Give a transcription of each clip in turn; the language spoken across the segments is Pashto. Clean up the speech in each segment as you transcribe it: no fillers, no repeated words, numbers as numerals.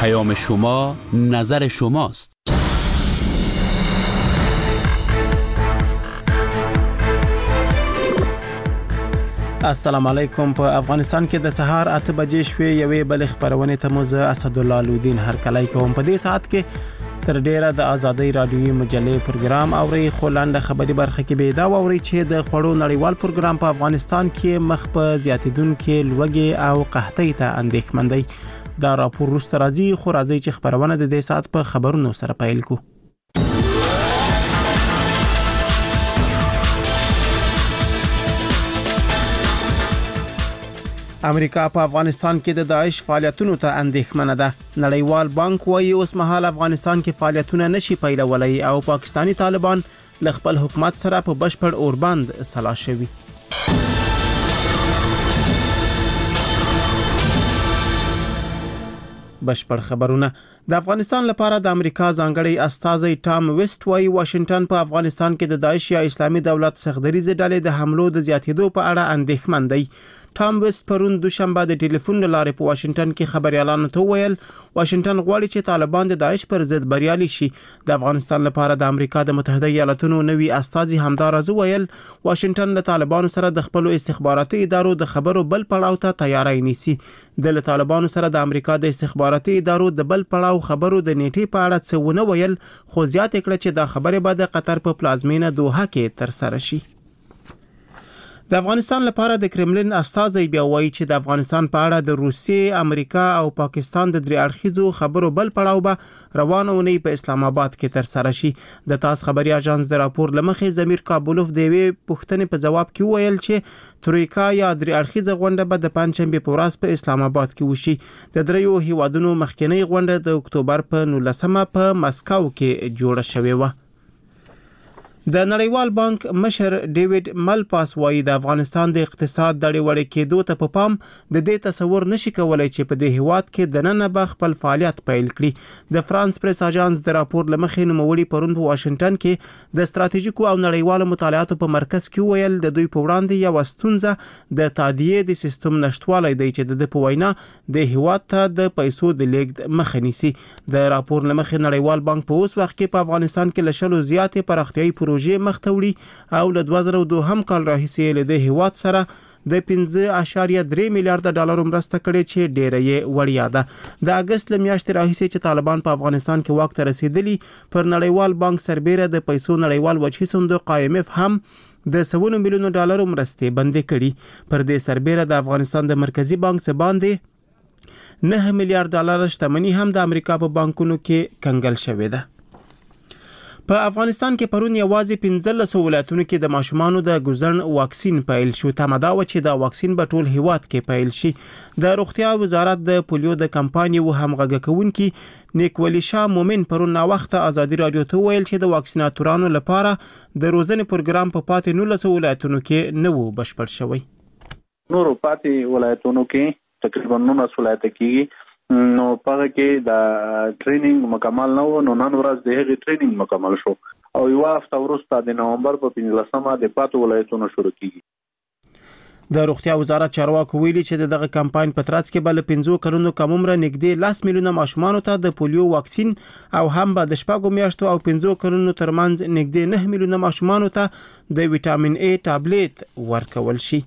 پیام شما نظر شماست. السلام علیکم. په افغانستان کې د سهار 8 بجې شوې یوې بل خبرونه ته مو زه اسد الله لودین هر کله کوم. په دې ساعت کې تر ډیره د ازادي رادیوي مجلې پروګرام اوري، خو لاندې خبري برخه کې به دا اوري چې د خړو نړیوال پروګرام په افغانستان کې مخ په زیاتیدونکو لوګي او قحطۍ ته اندېښمن دی. دا راپور وروسته راځي، خو راځي چې خبرونه د دې ساعت په خبرونو سره پیل کو. امریکا په افغانستان کې د داعش فعالیتونو ته اندېښمنه ده. نړیوال بانک وايي اوس مهال افغانستان کې فعالیتونه نشي پیلولای او پاکستانی طالبان له خپل حکومت سره په بشپړ اوربند سلا شوي. بشپړ خبرونه. د افغانستان لپاره د امریکا ځانګړي استازي ټام ویسټ وايي واشنگټن په افغانستان کې د داعش یا اسلامي دولت سخدریزه ډلې د حملو د زیاتېدو په اړه اندېښمن دی. ټام ویسټ پرون دوشنبه د ټلیفون لارې په واشنگټن کې خبريالانو ته ویل واشنگټن غواړي چې طالبان د داعش پر ضد بریالي شي. د افغانستان لپاره د امریکا د متحده ایالاتونو نوي استازي همدارز ویل واشنگټن له طالبانو سره د خپل استخباراتي ادارو د خبرو بل پړاو ته تیاری نیسي. د طالبانو سره د امریکا د استخباراتي ادارو د بل پړاو خبرو د نیټې په اړه څه ونه ویل، خو زیات کړه چې دا خبره به د قطر په پلازمینه دوحه کې تر سره شي. د افغانستان لپاره د کرملین استازي بیا وایي چې د افغانستان په اړه د روسیې، امریکا او پاکستان د درې اړخیزو خبرو بل پړاو به روانه ونی په اسلام آباد کې تر سره شي. د تاس خبري اژانس د راپور لمخې زمیر کابولوف د وی پښتنې په جواب کې ویل چې ترویکا یا درې اړخیزه غونډه به د پنځشنبه په ورځ په اسلام آباد کې وشي. د دریو هیوادونو مخکنی غونډه د اکتوبر په 19مه په مسکو کې جوړه شوې و. د نړیوال بانک مشر ډیوډ ملپاس وايي د افغانستان د اقتصاد د وړې کېدو ته په پام د دې تصور نشي کولای چې په دې هیواد کې د نن به خپل فعالیت پیل کړي. د فرانس پریس اژانس د راپور لمخې نوموړي پرون په واشنگټن کې د ستراتیژیکو او نړیوالو مطالعاتو په مرکز کې ویل د دوی په وړاندې یو ستونزه د تادیې د سیستم نشټوالی دی چې د پوینا د هیواد ته د پیسو د لیږد مخه نیسي. د راپور لمخې نړیوال بانک په اوس وخت کې په افغانستان کې لشلو زیاتې پراختیايي پروژې مختوړي او له 2002 کال راهیسې له هیواد سره د 15.3 میلیارډ ډالر مرسته کړې چې ډېره یې وړیا ده. د اگست میاشتې راهیسې چې طالبان په افغانستان کې واک ته رسیدلی پر نړیوال بانک سربېره د پیسو نړیوال وجهي صندوق IMF هم د 100 میلیون ډالر مرستې بندي کړي. پر دې سربېره د افغانستان د مرکزی بانک څخه باندې 9 میلیارډ ډالر شتمنۍ هم د امریکا په بانکونو کې کنګل شوې ده. په افغانستان کې پرون یوازې 15 ولایتونو کې د ماشومانو د ګوزن واکسین پیل شو. تمدا و چې دا واکسین په ټول هیواد کې پیل شي. د روغتیا وزارت د پولیو د کمپایني و همغږ کوونکي نیکولی شاه مومن پرون نا وخت ازادي رادیو ته ویل چې د واکسیناتورانو لپاره د روزنې پروګرام په پاتې 19 ولایتونو کې نه و بشپړ شوی. نورو پاتې ولایتونو کې تقریبا 19 ولایت کې نو پاره کې د ټریننګ مکمل نه و. نو نن ورځ د هغې ټریننګ مکمل شو او یو هفته وروسته د نومبر په 15مه د پاتو ولایتونو شروع کیږي. د روغتیا وزارت چارواکو ویلي چې دغه کمپاین په ترڅ کې بل 15 کلونو کم عمر نږدې 10 میلیونه ماشومان ته د پولیو واکسین او هم به د شپږو میاشتو او 15 کلونو ترمنځ نږدې 9 میلیونه ماشومان ته د وټامین A ټابلیټ ورکول شي.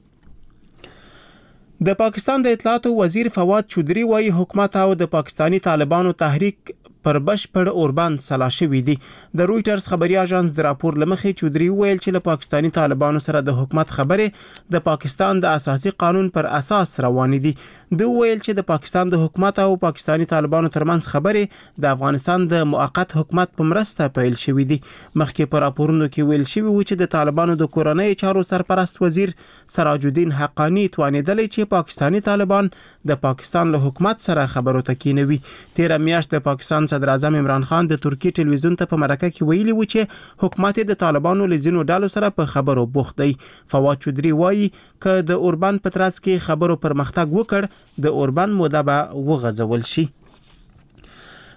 د پاکستان د اطلاعاتو وزیر فواد چودري وايي حکومت او د پاکستانی طالبانو تحریک پر بشپړ اوربند سلا شوی دی. د رويټرز خبري اژانس د راپور لمخې چودري ویل چې له پاکستانی طالبانو سره د حکومت خبره د پاکستان د اساسي قانون پر اساس روان دي. دوی ویل چې د پاکستان د حکومت او پاکستانی طالبانو ترمنځ خبره د افغانستان د موقت حکومت په مرسته پیل شوې دي. مخکې پر راپورونو کې ویل شوی و چې د طالبانو د کورنۍ چارو سرپرست وزیر سراج الدین حقانی توانیدلی چې پاکستانی طالبان د پاکستان له حکومت سره خبرو ته کینوي. 13 میاشت د پاکستان صدر اعظم عمران خان د ترکی ټلویزیون ته په مرکه کې ویلي و چې حکومت د طالبانو لزینو ډالو سره په خبرو بوخت دی. فواد چودري وایي ک د اوربند په ترڅ کې خبرو پرمختګ وکړ د اوربند موده به وغځول شي.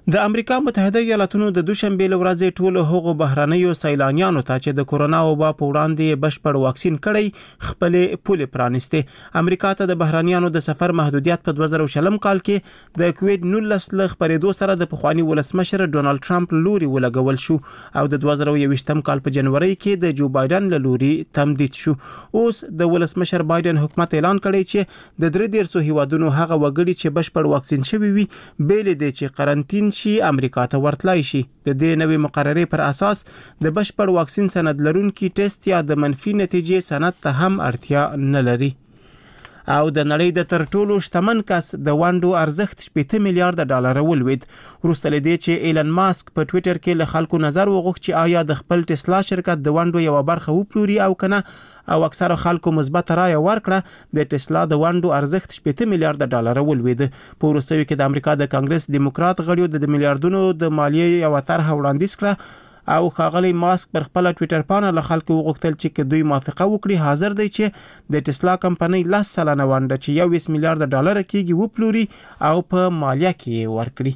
د امریکا متحده ایالاتونو د دوشنبه ورځې ټولو هغو بهرانيو سیلانیانو ته چې د کورونا وبا په وړاندې بشپړ واکسین کړی خپل پولې پرانیسته. امریکا ته د بهرانيانو د سفر محدودیت په 2020 کال کې د کووید 19 لغ پرېدو سره د پخوانی ولسمشر ډونالد ټرمپ لوري ولګول شو او د 2021 کال په جنوري کې د جو بایدن لوري تمدید شو. اوس د ولسمشر بایدن حکومت اعلان کړی چې د 300 هیوادونو هغه وګړي چې بشپړ واکسین شوي وي بیل دي چې قرنټین شي امریکا ته ورتلای شي. د دې نوې مقررې پر اساس د بشپړ واکسین سند لرونکي ټیسټ یا د منفي نتیجې سند ته هم اړتیا نه لري. او د نړۍ د تر ټولو شتمن کس د وانډو ارزښت 8 میلیارډ ډالر ولوید. وروسته لدې چې ایلن ماسک په ټوئیټر کې له خلکو نظر وغوښت چې آیا د خپل ټسلا شرکت د وانډو یو برخه وپلوري او کنه، او اکثره خلکو مثبت رائے ورکړه. د ټسلا د وانډو ارزښت 8 میلیارډ ډالر ولوید. په وروستیو کې د امریکا د کانګرس دیموکرات غړیو د میلیارډونو د مالیې یو طرح وړاندیز کړه او ښاغلی ماسک پر خپل ټوئیټر باندې له خلکو وغوښتل چې دوی موافقه وکړي حاضر دی چې د ټسلا کمپنۍ 10 سلنه وانډه چې 20 میلیارډ ډالر کېږي وپلوري او په مالیه کې ورکړي.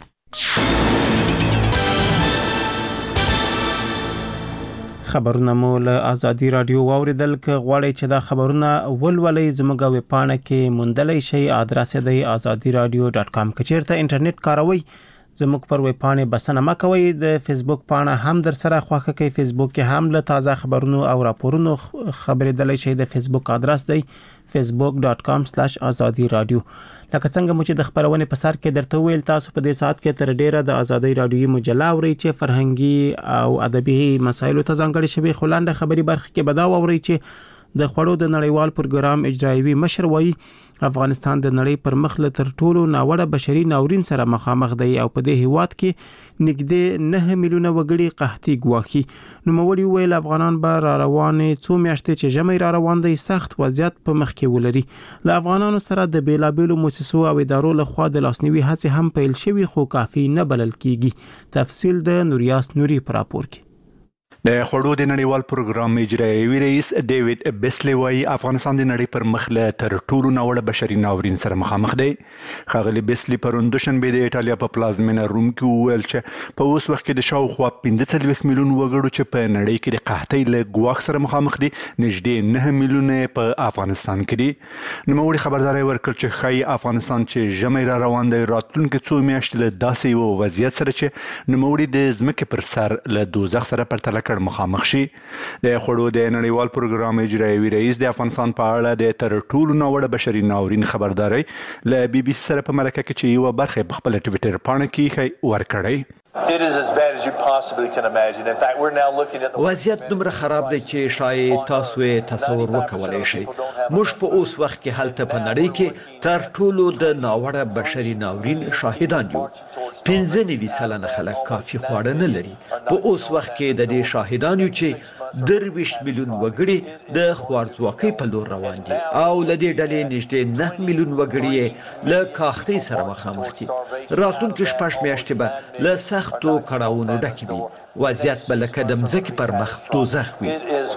خبرونه مو له ازادي رادیو واوریدل. ک غواړئ چې دا خبرونه ولولئ زموږ ویب پاڼه کې موندلای شئ. ادرس دی azadiradio.com. کچېرته انټرنیټ کاروئ زموږ پر ویب پاڼه بسنه مکوئ. د فیسبوک پاڼه هم در سره خوښه کوي. فیسبوک کې هم له تازه خبرونو او راپورونو خبرېدلای شئ. د فیسبوک ادرس دی facebook.com/azadiradio. لکه څنګه مو چې د خبرونه په سر کې درته ویل، تاسو په دې ساعت کې تر ډیره د ازادي رادیو مجله اورئ چې فرهنګي او ادبي مسایلو ته ځانګړي شوی خلاند خبري برخه کې بداو اورئ چې د خړو د نړیوال پروګرام اجرایوي مشر وایي افغانستان د نړۍ پر مخ له تر ټولو ناوړه بشري ناورین سره مخامخ دی او په دې هیواد کې نږدې 9 میلیونه وګړي قحطي ګواخي. نو مولوی ویل افغانان به را روانې څو میاشتې چې جمع را روان دي سخت وضعیت په مخ کې ولري. له افغانانو سره د بیلابېلو مؤسسو او ادارو له خوا د لاسنیوي هڅې هم پیل شوي خو کافي نه بلل کیږي. تفصیل د نوریاس نوري پر راپور کې. د خړو د نړیوال پروګرام اجرایوي رئیس ډیوډ بیسلی وايي افغانستان د نړۍ پر مخ له تر ټولو ناوړه بشري ناورین سره مخامخ دی. ښاغلي بیسلی پرون دوشنبه د ایټالیا په پلازمینه روم کې وویل چې په اوس وخت کې د شاوخوا 15 میلیون وګړو چې په نړۍ کې د قحطۍ له ګواښ سره مخامخ دي نږدې 9 میلیونه په افغانستان کې دي. نوموړي خبرداري ورکړ چې ښایي افغانستان چې ژمی را روان دی راتلونکي څو میاشتې له داسې یو وضعیت سره چې نوموړي د ځمکې پر سر له دوزخ سره پرتله مخامخ شي. د خړو د نړیوال پروګرام اجرایوي رئیس د افغانستان په اړه د تر ټولو ناوړه بشري ناورین خبرداري له بي بي سي سره په مرکه کې چې یو برخه په خپل ټوئیټر باندې کې ورکړی. وضعیت دومره خراب دی چې شاید تاسو یې تصور وکولای شئ. موږ په اوس وخت کې هلته په نړۍ کې تر ټولو د ناوړه بشري ناورین شاهدان یو. 15% خلک کافي خواړه نه لري. په اوس وخت کې د دې شاهدان یو چې 23 میلیون وګړي د خوارځواکۍ په لور روان دي او لدې ډلې نږدې 9 میلیون وګړي له کاختۍ سره مخامخ دي. راتلونکي 6 میاشتې به له سختو کړاوونو ډکې وي. وضعیت به لکه د مځکې پر مخ دوزخ وي.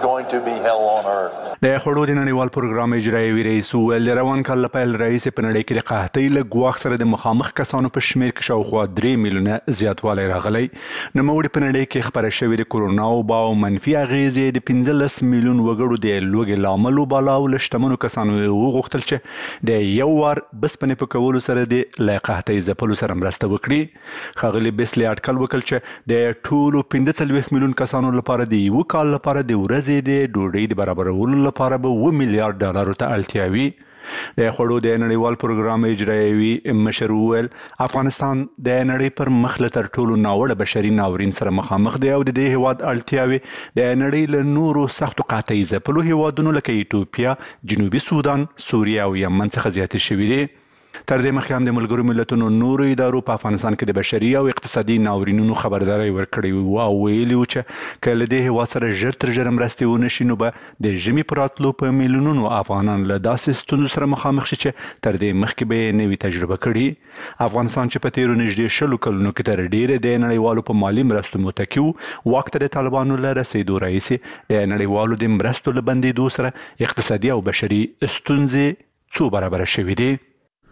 د خړو د نړیوال پروګرام اجرایوي رئیس ویل روان کال له پیل رئیس په نړۍ کې د قحطۍ له ګواښ سره د مخامخ کسانو په شمیر کې شاوخوا 3 میلیونه زیاتوالی راغلی. نوموړي په نړۍ کې خبره شوې د کورونا وبا او منفي اغیزې د 15 میلیون وګړو د لوږې لامل وباله او له شتمنو کسانو وغوښتل چې د یو وار بسپنې په کولو سره د له قحطۍ ځپلو سره مرسته وکړي. ښاغلي بیسلی اټکل وکړ چې د ټولو 15 میلیون کسانو لپاره د یو کال لپاره د ورځې د ډوډۍ د برابرولو لپاره به 1 میلیارډ ډالر ته اړتیا وي. د خړو د نړیوال پروګرام اجرایوي مشر ویل افغانستان د نړۍ پر مخ له تر ټولو ناوړه بشري ناورین سره مخامخ دی او د دې هیواد اړتیاوي د نړۍ له نورو سختو قحطۍ ځپلو هیوادونو لکه ایتوپیا، جنوبي سودان، سوریه او یمن څخه زیاتې شوې دي. تر دې مخکې هم د ملګرو ملتونو نورو ادارو په افغانستان کې د بشري او اقتصادي ناورینونو خبرداري ورکړې او ویلي و چې که له دې هیواد سره ژر تر ژره مرستې ونه شي نو به د ژمي په راتلو په میلیونونو افغانان له داسې ستونزو سره مخامخ شي چې تر دې مخکې به یې نوي تجربه کړي. افغانستان چې په تیرو نږدې 20 کلونو کې تر ډیره د نړیوالو په مالي مرستو متکی و واک ته د طالبانو له رسېدو راهیسې د نړیوالو د مرستو له بندېدو سره اقتصادي او بشري ستونزې څو برابره شوې دي.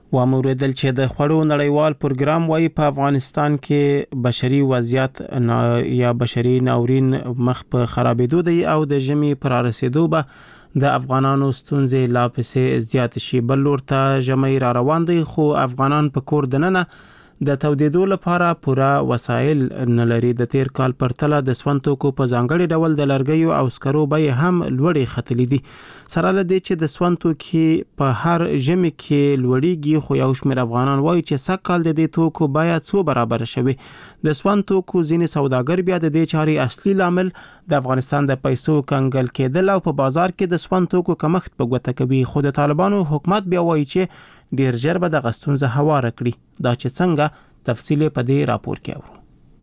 واموریدل چې د خوړو نړیوال پروګرام وايي په افغانستان کې بشري وضعیت یا بشري ناورین مخ په خرابېدو دی او د ژمي پر رسیدو به د افغانانو ستونزې لا پسې زیات شي. بل لور ته ژمي را روان دی خو افغانان په کور دننه د تودېدو لپاره پوره وسایل نه لري. د تیر کال پرتله د سون توکو په ځانګړي ډول د لرګیو او سکرو بیې هم لوړې ختلې دي. سره له دې چې د سون توکي په هر ژمي کې لوړېږي خو یو شمېر افغانان وایي چې سږ کال د دې توکو بیه څو برابر شوي. د سون توکو ځینې سوداګر بیا د دې چارې اصلي لامل د افغانستان د پیسو کنګل کېدل او په بازار کې د سون توکو کمښت په ګوته کوي. خو د طالبانو حکومت بیا وایي چې ډیر ژر به د غستونزه هواره کړي. دا چې څنګه تفصیل په دې راپور کې اورو.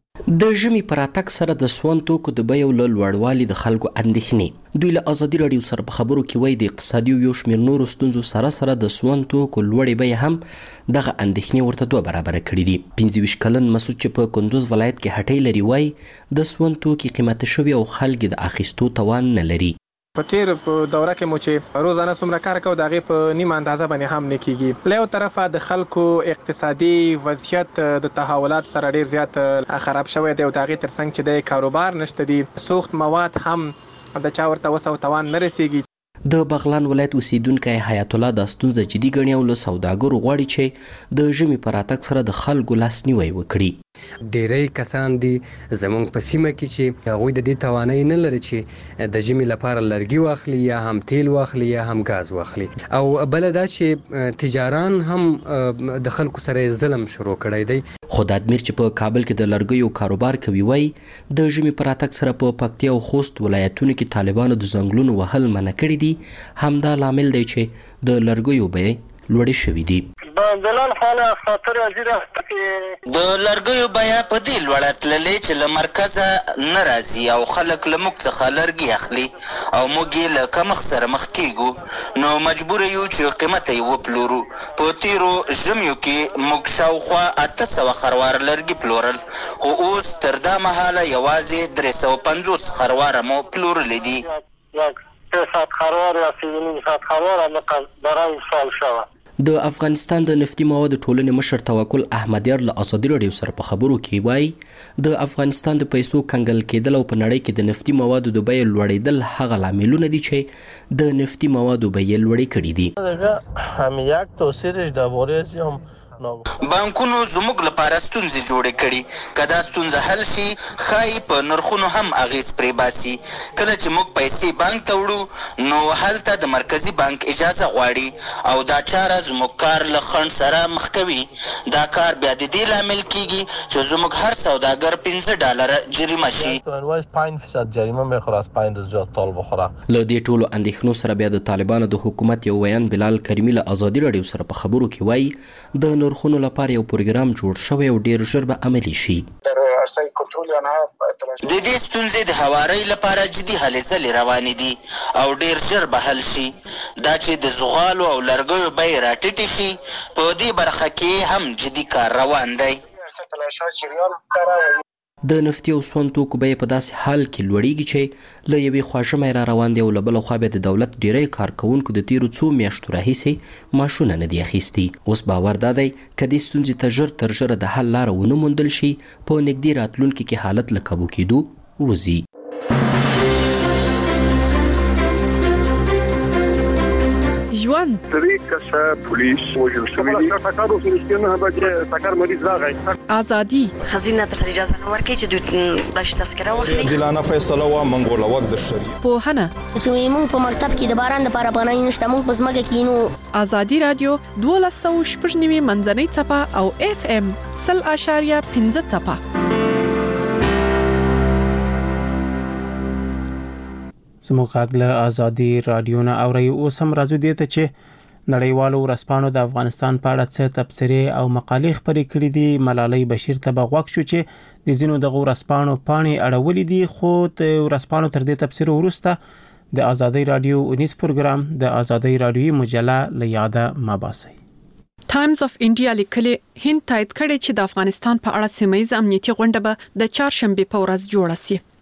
د ژمي پر اتک سره د سون توکو د بیو له لوړوالي د خلکو اندېښنې دوی له ازادي راډیو سره په خبرو کې وایي د اقتصادي یو شمېر نورو ستونزو سره د سون توکو لوړې بیې هم دغه اندېښنې ورته 2 برابره کړي دي. 25 کلن مسعود چې په کندوز ولایت کې هټۍ لري وایي د سون توکي قیمته شوي او خلک د اخیستو توان نه لري. په تیر په دوره کې مو چې روزانه څومره کار کوو د هغې په نیمه اندازه باندې هم نه کیږي. له یو طرفه د خلکو اقتصادي وضعیت د تحولات سره ډیر زیات خراب شوی دی او د هغې ترڅنګ چې د کاروبار نشته دي. سوخت مواد هم د چا ورته وس او توان نه رسیږي. د بغلان ولایت اوسیدونکی حیات الله د ستونزه جدي ګڼي او له سوداګرو غواړي چې د ژمي پر راتګ سره د خلکو لاسنیوی وکړي. ډیری کسان دي زمونږ په سیمه کې چې هغوی د دې توانایي نه لري چې د ژمي لپاره لرګي واخلي یا هم تیل واخلي یا هم غاز واخلي. او بل دا چې تجاران هم د خلکو سره ظلم شروع کړی دی. خو د ادمیر چې په کابل کې د لرګیو کاروبار کوي وایي د ژمي پر راتګ سره په پکتیا او خوست ولایتونو کې طالبانو د ځنګلونو وهل منع کړي دي. همدا لامل دی چې د لرګیو بیې لوړې شوي دي. د لرګیو بیه په دې لوړه تللې چې له مرکزه نه راځي او خلک له موږ څخه لرګي اخلي او موږ یې له کمښت سره مخ کیږو نو مجبور یو چې قیمت یې وپلورو. په تیرو ژمیو کې موږ شاوخوا 800 خروار لرګي پلورل خو اوس تر دا مهاله یوازې 350 خرواره مو پلورلی دي. 300 خروار یا 300 خروار هم برای سال شوه. د افغانستان د نفتي موادو ټولنې مشر توکل احمدیار له ازادي راډیو سره په خبرو کې وایي د افغانستان د پیسو کنګل کېدل او په نړۍ کې د نفتي موادو د بیې لوړېدل هغه لاملونه دي چې د نفتي موادو بیې لوړې کړي دي. هم یک توصیرش درباره هم بانکونو زموږ لپاره ستونزې جوړې کړي. که دا ستونزه حل شي ښایي په نرخونو هم اغیز پرې باسي. کله چې موږ پیسې بانک ته وړو نو هلته د مرکزي بانک اجازه غواړي او دا چاره زموږ کار له خنډ سره مخ کوي. دا کار بیا د دې لامل کیږي چې زموږ هر سوداګر $5 جریمه شي. 5% جریمه میخوره از 5 روز جات تال بخوره. له دې ټولو اندېښنو سره بیا د طالبانو د حکومت یو ویان بلال کریمي له ازادي راډیو سره په خبرو کې وایي د نرخونو لپاره یو پروګرام جوړ شوی او ډیر ژر به عملي شي. د دې ستونزې د هوارۍ لپاره جدي هلې ځلې روانې دي او ډیر ژر به حل شي. دا چې د زغالو او لرګیو بیې راټیټې شي په دې برخه کې هم جدي کار روان دی. د نفتي او سون توکو بیې په داسې حال کې لوړېږي چې له یوې خوا ژمی را روان دی او له بله خوا بیا د دولت ډیری کارکوونکو د تیرو څو میاشتو راهیسې معاشونه نه دي اخیستي. اوس باور دا دی که دې ستونزې ته ژر تر ژره د حل لاره ونه موندل شي په نږدې راتلونکي کې حالت له کابو کېدو وځي. ژوند ازادي خزینه تر اجازه نه ورکړي چې دوی بلش تذکره واخلي. دلانه فیصله وا منګوله وخت د شری پوهنه چې موږ په مکتب کې د باران لپاره پناه نشته موږ په ځمکه کې نو. ازادي رادیو 12.9 منځنۍ څپه او FM 0.5 څپه. زموږ غږ له ازادي رادیو نه اورئ. اوس هم راځو دې ته چې نړیوالو ورځپاڼو د افغانستان په اړه څه تبصرې او مقالې خپرې کړې دي. ملالۍ بشیر ته به غوږ شو چې د ځینو دغو ورځپاڼو پاڼې اړولې دي خو د ورځپاڼو تر دې تبصرو وروسته د ازادي رادیو 19 پروګرام د ازادي رادیوي مجله له یاده مباسي. ټایمز اف انډیا لیکلي هند تایید کړي چې د افغانستان په اړه سیمه ییز امنیتي غونډه به د چهارشنبه په ورځ جوړه شي.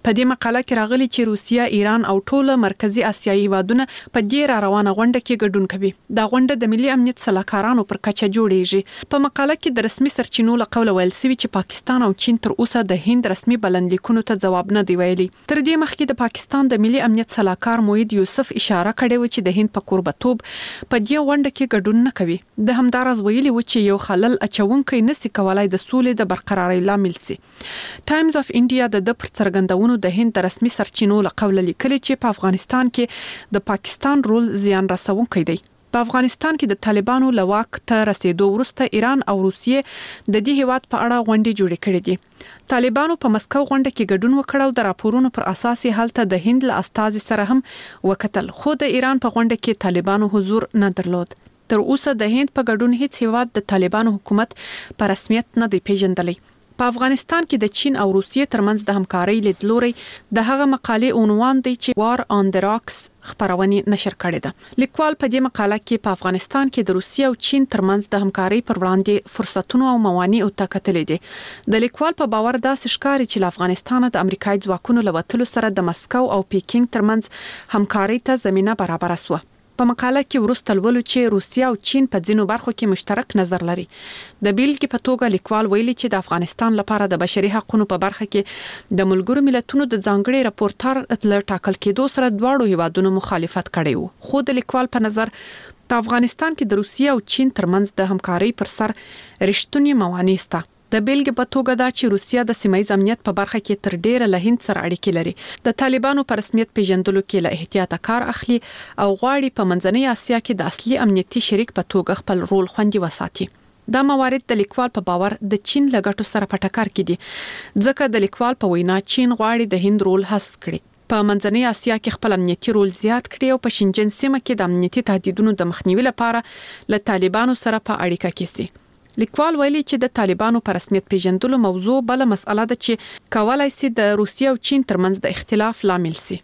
په دې مقاله کې راغلي چې روسیا، ایران او ټول مرکزی آسیایي هیوادونه په دې را روانه غونډه کې ګډون کوي. دا غونډه د ملي امنیت سلاکارانو پر کچه جوړیږي. په مقاله کې د رسمي سرچینو له قوله ویل شوی چې پاکستان او چین تر اوسه د هند رسمي بلندلیکونو ته جواب نه دی ویلي. تر دې مخکې د پاکستان د ملي امنیت سلاکار موحد یوسف اشاره کړې و چې د هند په قربتوب په دې غونډه کې ګډون نه کوي. د همدارز ویلي و چې یو خلل اچونکي نسی کولای د سولې د برقرارۍ لامل سي. ټایمز اف انډیا د پر څرګندونو د هند رسمي سرچینو له قوله لیکلي چې په افغانستان کې د پاکستان رول زیان رسونکی دی. په افغانستان کې د طالبانو له واک ته رسیدو وروسته ایران او روسیې د دې هیواد په اړه غونډې جوړې کړې دي. طالبانو په مسکو غونډه کې ګډون وکړ او د راپورونو پر اساس هلته د هند له استازي سره هم وکتل، خو د ایران په غونډه کې طالبانو حضور نه درلود. تر اوسه د هند په ګډون هیڅ هیواد د طالبانو حکومت په رسمیت نه دی پیژندلی. په افغانستان کې د چین او روسیې ترمنځ د همکارۍ لیدلوري د هغه مقالې عنوان دی چې وار آن د راکس خبرونه نشر کړې ده. لیکوال په دې مقاله کې په افغانستان کې د روسیې او چین ترمنځ د همکارۍ پر وړاندې فرصتونو او موانعو ته کتلې دي. د لیکوال په باور داسې ښکاري چې له افغانستان د امریکایي ځواکونو له وتلو سره د مسکو او پیکینګ ترمنځ همکارۍ ته زمينه برابر شوه. په مقاله کې ورسته لولو چې روسیا او چین په ځینو برخو کې مشترک نظر لري. د بیلګې په توګه لیکوال ویلي چې د افغانستان لپاره د بشري حقوقو په برخه کې د ملګرو ملتونو د ځانګړي راپورټر له ټاکل کېدو سره دواړو هیوادونو مخالفت کړی وو. خو د لیکوال په نظر په افغانستان کې د روسیا او چین ترمنځ د همکارۍ پر سر رښتونی موانع شته. د بیلګې په توګه دا چې روسیا د سیمایي امنیت په برخه کې تر ډیره له هند سره اړیکې لري. د طالبانو په رسمیت پیژندلو کې له احتیاط کار اخلي او غواړي په منځنۍ اسیا کې د اصلي امنیتي شریک په توګه خپل رول خوندي وساتي. دا موارد د لیکوال په باور د چین له ګټو سره په ټکر کې دي، ځکه د لیکوال په وینا چین غواړي د هند رول حذف کړي، په منځنۍ اسیا کې خپل امنیتي رول زیات کړي او په شینجن سیمه کې د امنیتي تهدیدونو د مخنیوي لپاره له طالبانو سره په اړیکه کې سي. لیکوال ویلي چې د طالبانو په رسمیت پیژندلو موضوع بل مسأله ده چې کولای شي د روسیې او چین ترمنځ د اختلاف لامل شي.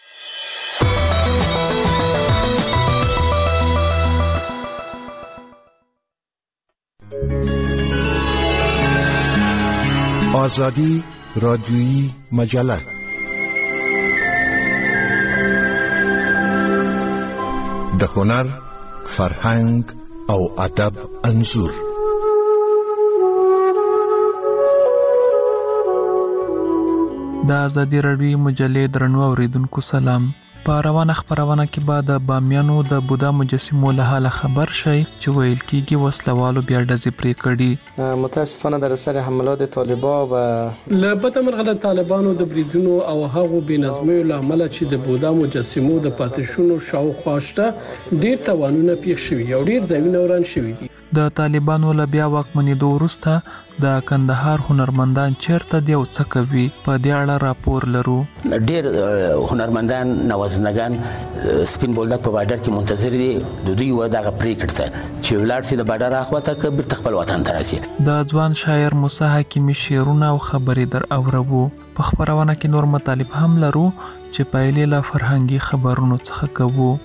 آزادی رادیویی مجله د هنر، فرهنګ او ادب انځور. د ازادي راډیویي مجلې درنو اوریدونکو سلام. په روانه خبرونه کې بعد د بامیانو د بودا مجسمو له حاله خبر شي چې ویل کېږي وسلوالو بیا ډزې پرې کړي. متاسفانه در اثر حملات طالبان و له بدمرغه د طالبانو د بریدونو او هغو بېنظمیو له امله چې د بودا مجسمو د پاتې شونو شاوخوا شته ډېر تاوانونه پیښ شوي او ډېر ځایونه وران شوي دي. د طالبانو له بیا واکمنېدو وروسته د کندهار هنرمندان چیرته دی او څه کوي، په دې اړه راپور لرو. ډېر هنرمندان نوازنګان سپین بولدک په بارډر کې منتظر دي د دوی و دغه پریکړه ته چې ولاړ شي د بارډر اخواته کبیر خپل وطن ته راشي. د ځوان شاعر موسی حکیمي شعرونه او خبرې در اورو. په خبرونه کې نور مطالب هم لرو چې پایلې له فرهنګي خبرونو څخه کوو.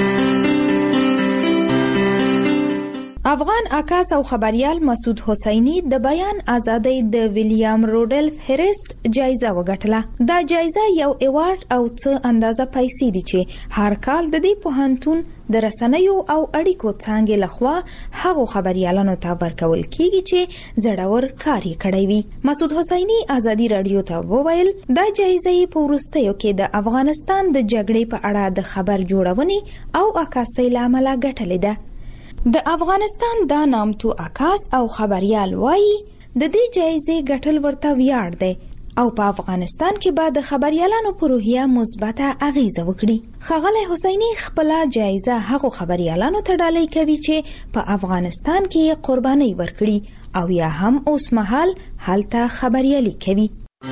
افغان عکاس او خبريال مسعود حسینی د بیان ازادۍ د ویلیام روډلف هریسټ جایزه وګټله. دا جایزه یو ایوارډ او څه اندازه پیسې دي چې هر کال د دې پوهنتون د رسنیو او اړیکو څانګې لخوا هغو خبريالانو ته ورکول کیږي چې زړور کار یې کړی وي. مسعود حسینی ازادي رادیو ته وویل دا جایزه په وروستیو کې د افغانستان د جګړې په اړه د خبر جوړونې او عکاسۍ لامل ګټلې ده. د افغانستان دا نامتو عکاس او خبريال وایي د دې جایزې ګټل ورته ویاړ دی او په افغانستان کې به د خبريالانو په روحیه مثبته اغیزه وکړي. ښاغلی حسینی خپل جایزه هغو خبريالانو ته ډالۍ کوي چې په افغانستان کې قرباني ورکړي او یا هم اوس مهال هلته خبريالي کوي.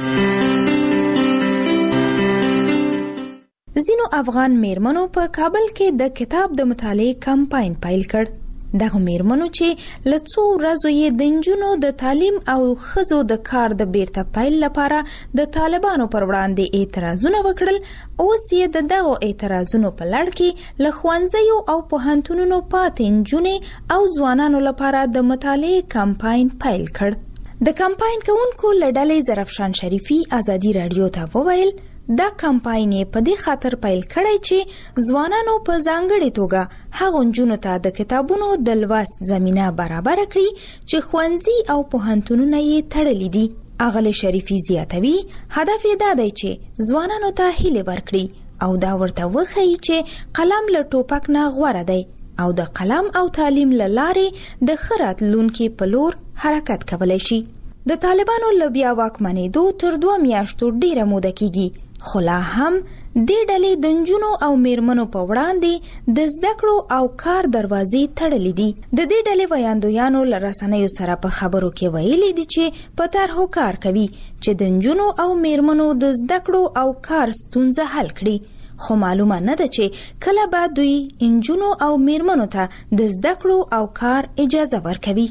ځینو افغان میرمنو په کابل کې د کتاب د مطالعې کمپاین پیل کړ. دغه میرمنو چې له څو ورځو یې د نجونو د تعلیم او ښځو د کار د بیرته پیل لپاره د طالبانو پر وړاندې اعتراضونه وکړل، اوس یې د دغو اعتراضونو په لړ کې له ښوونځیو او پوهنتونونو پاتې نجونې او ځوانانو لپاره د مطالعې کمپاین پیل کړ. د کمپاین کوونکو لړلې زرفشان شریفي ازادي رادیو ته وویل دا کمپاین په دې خاطر پیل کړی چې ځوانانو په ځانګړي توګه هغو نجونو ته د کتابونو د لوست زمينه برابر کړي چې ښوونځي او پوهنتونونه یې تړلي دي. اغلی شریفي زیاتوي هدف یې دا دی چې ځوانانو ته هیله ورکړي او دا ورته وښيي چې قلم له ټوپک نه غوره دی او د قلم او تعلیم له لارې د ښه راتلونکي په لور حرکت کولی شي. د طالبانو له بیا واکمنېدو تر 2 میاشتو ډیره موده کیږي، خو لا هم دې ډلې د نجونو او میرمنو په وړاندې د زده کړو او کار دروازې تړلې دي. د دې ډلې ویاندویانو له رسنیو سره په خبرو کې ویلي دي چې په طرحو کار کوي چې د نجونو او میرمنو د زده کړو او کار ستونزه حل کړي، خو معلومه نه ده چې کله به دوی انجونو او میرمنو ته د زده کړو او کار اجازه ورکوي.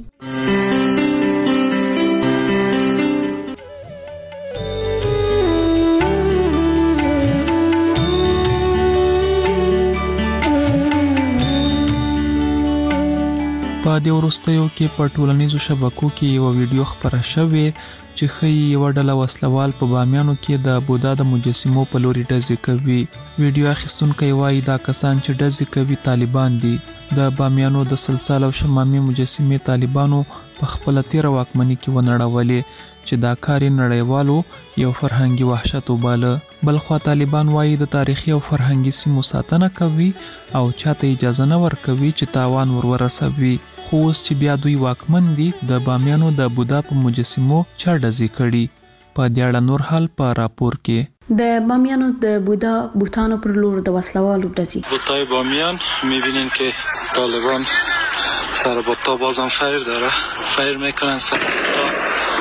په دې وروستیو کې په ټولنیزو شبکو کې یو ویډیو خپره شوې چې ښیي یوه ډله وسلوال په بامیانو کې د بودا د مجسمو په لوري ډزې کوي. ویډیو اخیستونکی وایي دا کسان چې ډزې کوي طالبان دي. د بامیانو د سلسال او شمامي مجسمې طالبانو په خپله تیره واکمني کې ونړولې چې دا کار یې نړیوالو یو فرهنګي وحشت وباله. بلخوا طالبان وایي د تاریخي او فرهنګي سیمو ساتنه کوي او چاته اجازه نه ورکوي چې تاوان ورسوي. خو اوس چې بیا دوی واکمن دي د بامیانو د بودا په مجسمو چا ډزې کړي. په دې اړه نور حال په راپور کې. د بامیانو د بودا بوتانو پر لور د وسلوالو ډزې. بوتای بامیان می‌بینین که طالبان سر بوتا بازم فیر داره، فیر میکنن سر بوتا.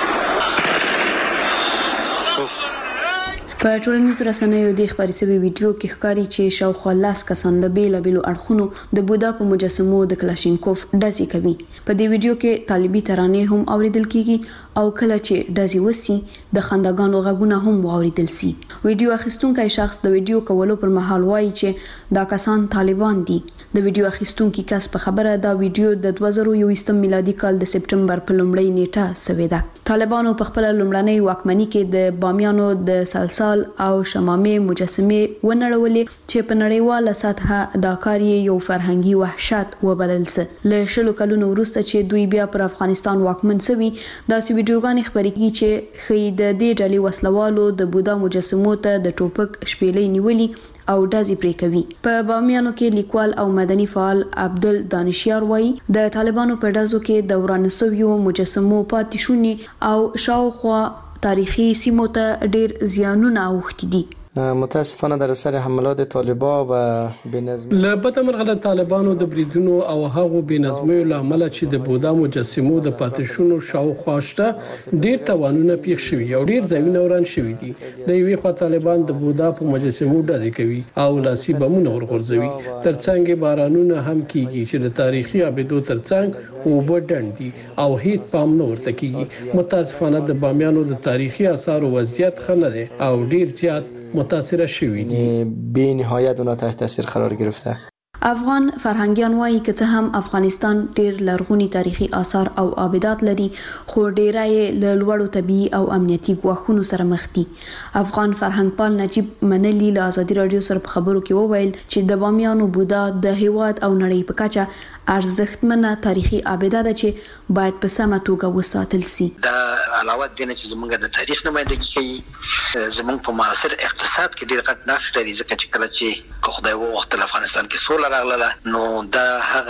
په ټولنیزو رسنیو د خبري سوي ویډیو کې ښکاري چې شاوخوا 10 کسان له بیلابیلو اړخونو د بودا په مجسمو د کلاشینکوف ډزې کوي. په دې ویډیو کې طالبي ترانې هم اوریدل کیږي او کله چې ډزې وسی د خنداګانو غږونه هم اوریدل سي. ویډیو اخیستونکي شخص د ویډیو کولو پر مهال وایي چې دا کسان طالبان دي. د ویډیو اخیستونکي کس په خبره دا ویډیو د 2021 میلادي کال د سپټمبر په لومړۍ نیټه سوې ده. طالبانو په خپل لومړنۍ واکمنۍ کې د بامیانو د سلسال او شمامي مجسمې ونړولې چې په نړیواله سطحه دا کار یو فرهنګي وحشت وبلل سه. له شلو کلونو وروسته چې دوی بیا پر افغانستان واکمن شوي داسې ویډیوګانې خپرې کیږي چې ښیي د دې ډلې وسلوالو د بودا مجسمو ته د ټوپک شپېلۍ نیولي او ډزې پرې کوي. په بامیانو کې لیکوال او مدني فعال عبدل دانشیار وایي د طالبانو په ډزو کې د ورانه شویو مجسمو پاتې شونې او شاوخوا تاریخي سیمو ته ډیر زیانونه اوښتي دي. متاسفانه در اثر حملات طالبان و بنظمی لبته مرغله طالبانو د بریدونو او هغو بنظمی لامل چې د بودا مجسمو د پاتشونو شاوخوا شته ډیر توانونه پیښ شوي او ډیر ځایونه وران شوي دي. د یوې خوا طالبان د بودا په مجسمو ډزې کوي او لاسي بمونه ورغورځوي، ترڅنګ بارانونه هم کیږي چې د تاریخي ابدو ترڅنګ اوبه ډنډ دي او هیڅ پام نه ورته کیږي. متاسفانه د بامیانو د تاریخي آثارو وضعیت ښه نه دی او ډیر زیات متاثر شوی دي. به نهایت اونا تحت تاثیر قرار گرفته. افغان فرهنګیان وایي که څه هم افغانستان ډیر لرغوني تاریخي آثار او آبدات لري خو ډیره یې له لوړو طبي او امنیتي ګواښونو سره مخ دي. افغان فرهنګپال نجیب منلی له ازادي رادیو سره په خبرو کې وویل چې د بامیانو بودا د هیواد او نړۍ په کچه ارزښتمنه تاریخي آبده ده چې باید په سمه توګه وساتل سي. دا علاوه د نه چې زموږ د تاریخ نمایندګي کوي، زموږ په معاصر اقتصاد کې ډیر غټ نقش لري ځکه چې کله چې خدای وغوښتل افغانستان کې سوله راغله نو دا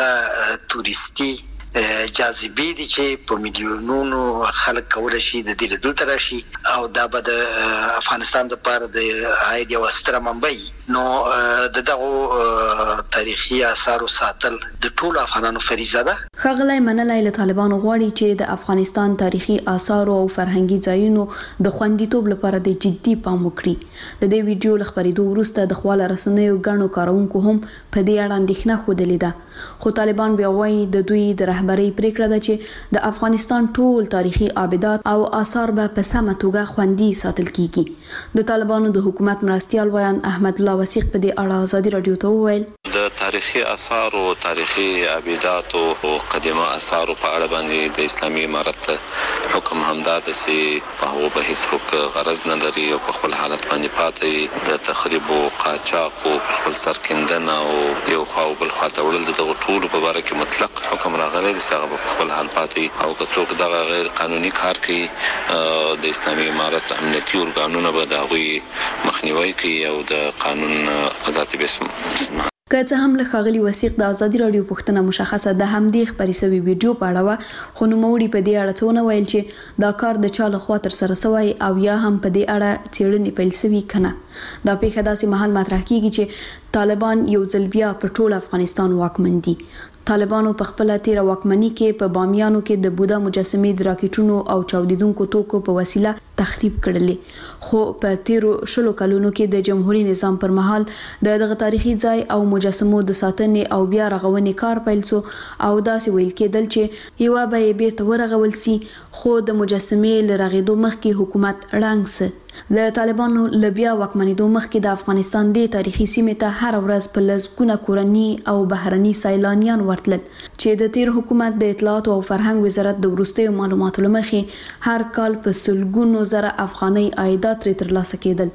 هغه توریستي جاذبې دي چې په میلیونونو خلک کولای شي د دې لیدو ته راشي او دا به د افغانستان لپاره د عاید یوه ستره منبع نو د دغو تاریخي آثارو ساتل د ټولو افغانانو فریضه ده. ښاغلی منلی له طالبانو غواړي چې د افغانستان تاریخي آثارو او فرهنګي ځایونو د خوندیتوب لپاره د جدي پام وکړي. د دې ویډیو له خپرېدو وروسته د خواله رسنیو ګڼو کاروونکو هم په دې اړه اندېښنه ښودلې ده، خو طالبان بیا وایي د دوی د رهبرۍ پریکړه ده چې د افغانستان ټول تاریخي آبدات او آثار به په سمه توګه خوندي ساتل کیږي. د طالبانو د حکومت مرستیال ویان احمد الله وثیق په دې اړه ازادي رادیو ته وویل د تاریخي آثار او تاریخي ابیدات او قدیمه آثار په اړه باندې د اسلامي امارت حکم همدا د سي په هغه به هیڅ غرض نه لري او په خپل حالت باندې پاتې د تخریب او قاچاق او خپل سرکندنه او یو خو بل خاطر ولل د ټولو په اړه کې مطلق حکم راغلی د څنګه په خپل حال پاتې او که څوک د غیر قانوني کار کوي د اسلامي امارت امنیتي ارګانونه به د هغوی مخنیوي کوي او د قانون ذاتي بسم که څه هم له ښاغلي وثیق د ازادي راډیو پوښتنه مشخصه د همدې خپرې شوې ویډیو په اړه وه خو نوموړي په دې اړه څه ونه ویل چې دا کار د چا لخوا ترسره شوی او یا هم په دې اړه څېړنې پیل شوي که نه. دا پیښه داسې مهال مطرح کیږي چې طالبان یو ځل بیا په ټول افغانستان واکمن دي. طالبانو په خپل تیر واکمنۍ کې په بامیانو کې د بودا مجسمې د راکټونو او چاودیدونکو توکو په وسیله تخریب کړلې، خو په تیرو 20 کلونو کې د جمهوریت نظام پر مهال دغه تاریخي ځای او مجسمو د ساتنې او بیا رغونې کار پیل شو او داسې ویل کېدل چې یوه به یې بیرته ورغول سي، خو د مجسمې له رغېدو مخکې حکومت ړنګ سه. له طالبانو له بیا واکمنېدو مخکې د افغانستان د تاریخي سیمې ته هر ورځ په لسګونه کورني او بهرني سیلانیان ورتلل چې د تیر حکومت د اطلاعات او فرهنګ وزارت د وروستیو معلوماتو له مخې هر کال په سلګونو زره افغاني عایدات ترلاسه کېدل.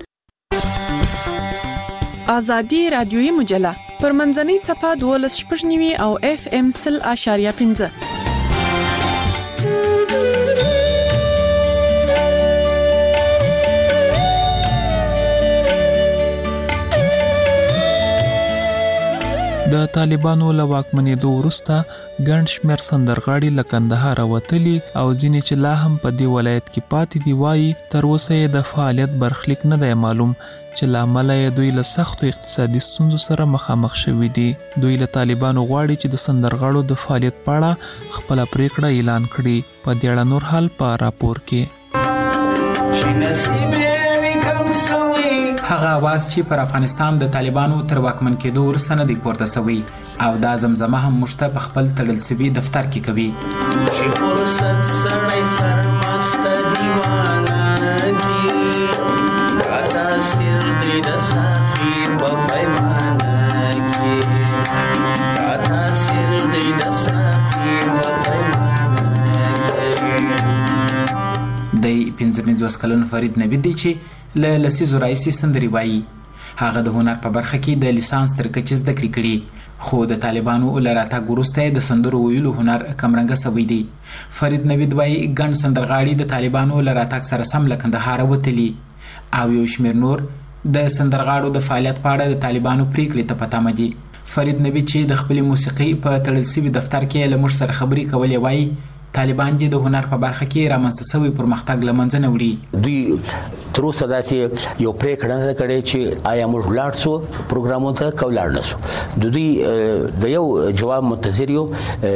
ازادي رادیویي مجله پر منځنۍ څپه 12.9 او FM 0.5. د طالبانو له واکمنېدو وروسته ګڼ شمېر سندرغاړي له کندهار وتلي او ځینې چې لا هم په دې ولایت کې پاتې دي وایي تر اوسه یې د فعالیت برخلیک نه دی معلوم چې له امله یې دوی له سختو اقتصادي ستونزو سره مخامخ شوي دي. دوی له طالبانو غواړي چې د سندرغاړو د فعالیت په اړه خپله پریکړه اعلان کړي. په دې اړه نور حال په راپور کې. هغه आवाज چې پر افغانستان د طالبانو تر واکمن کېدو وروسته نه دی پورته شوی او دا زمزمه هم موږ ته په خپل تړل شوي دفتر کې کوي. د 55 کلن فرید نوید دی چې له لسیزو راهیسې سندرې وایي. هغه د هنر په برخه کې د لیسانس تر کچې زده کړې کړي، خو د طالبانو له راتګ وروسته د سندرو ویلو هنر کمرنګه شوی دی. فرید نوید وایي ګڼ سندرغاړي د طالبانو له راتګ سره سم له کندهاره وتلي او یو شمېر نور د سندرغاړو د فعالیت په اړه د طالبانو پریکړې ته په تمه دي. فرید نوید چې د خپلې موسیقۍ په تړل شوي دفتر کې له موږ سره خبرې کولې وایي طالبان دي د هنر په برخه کې رامنځته شوی پرمختګ له منځه نه وړي. دوی تر اوسه داسې یو پریکړه نه کړې چې آیا موږ ولاړ سو پروګرامونو ته که ولاړ نه سو. د دوی د یو جواب منتظر یو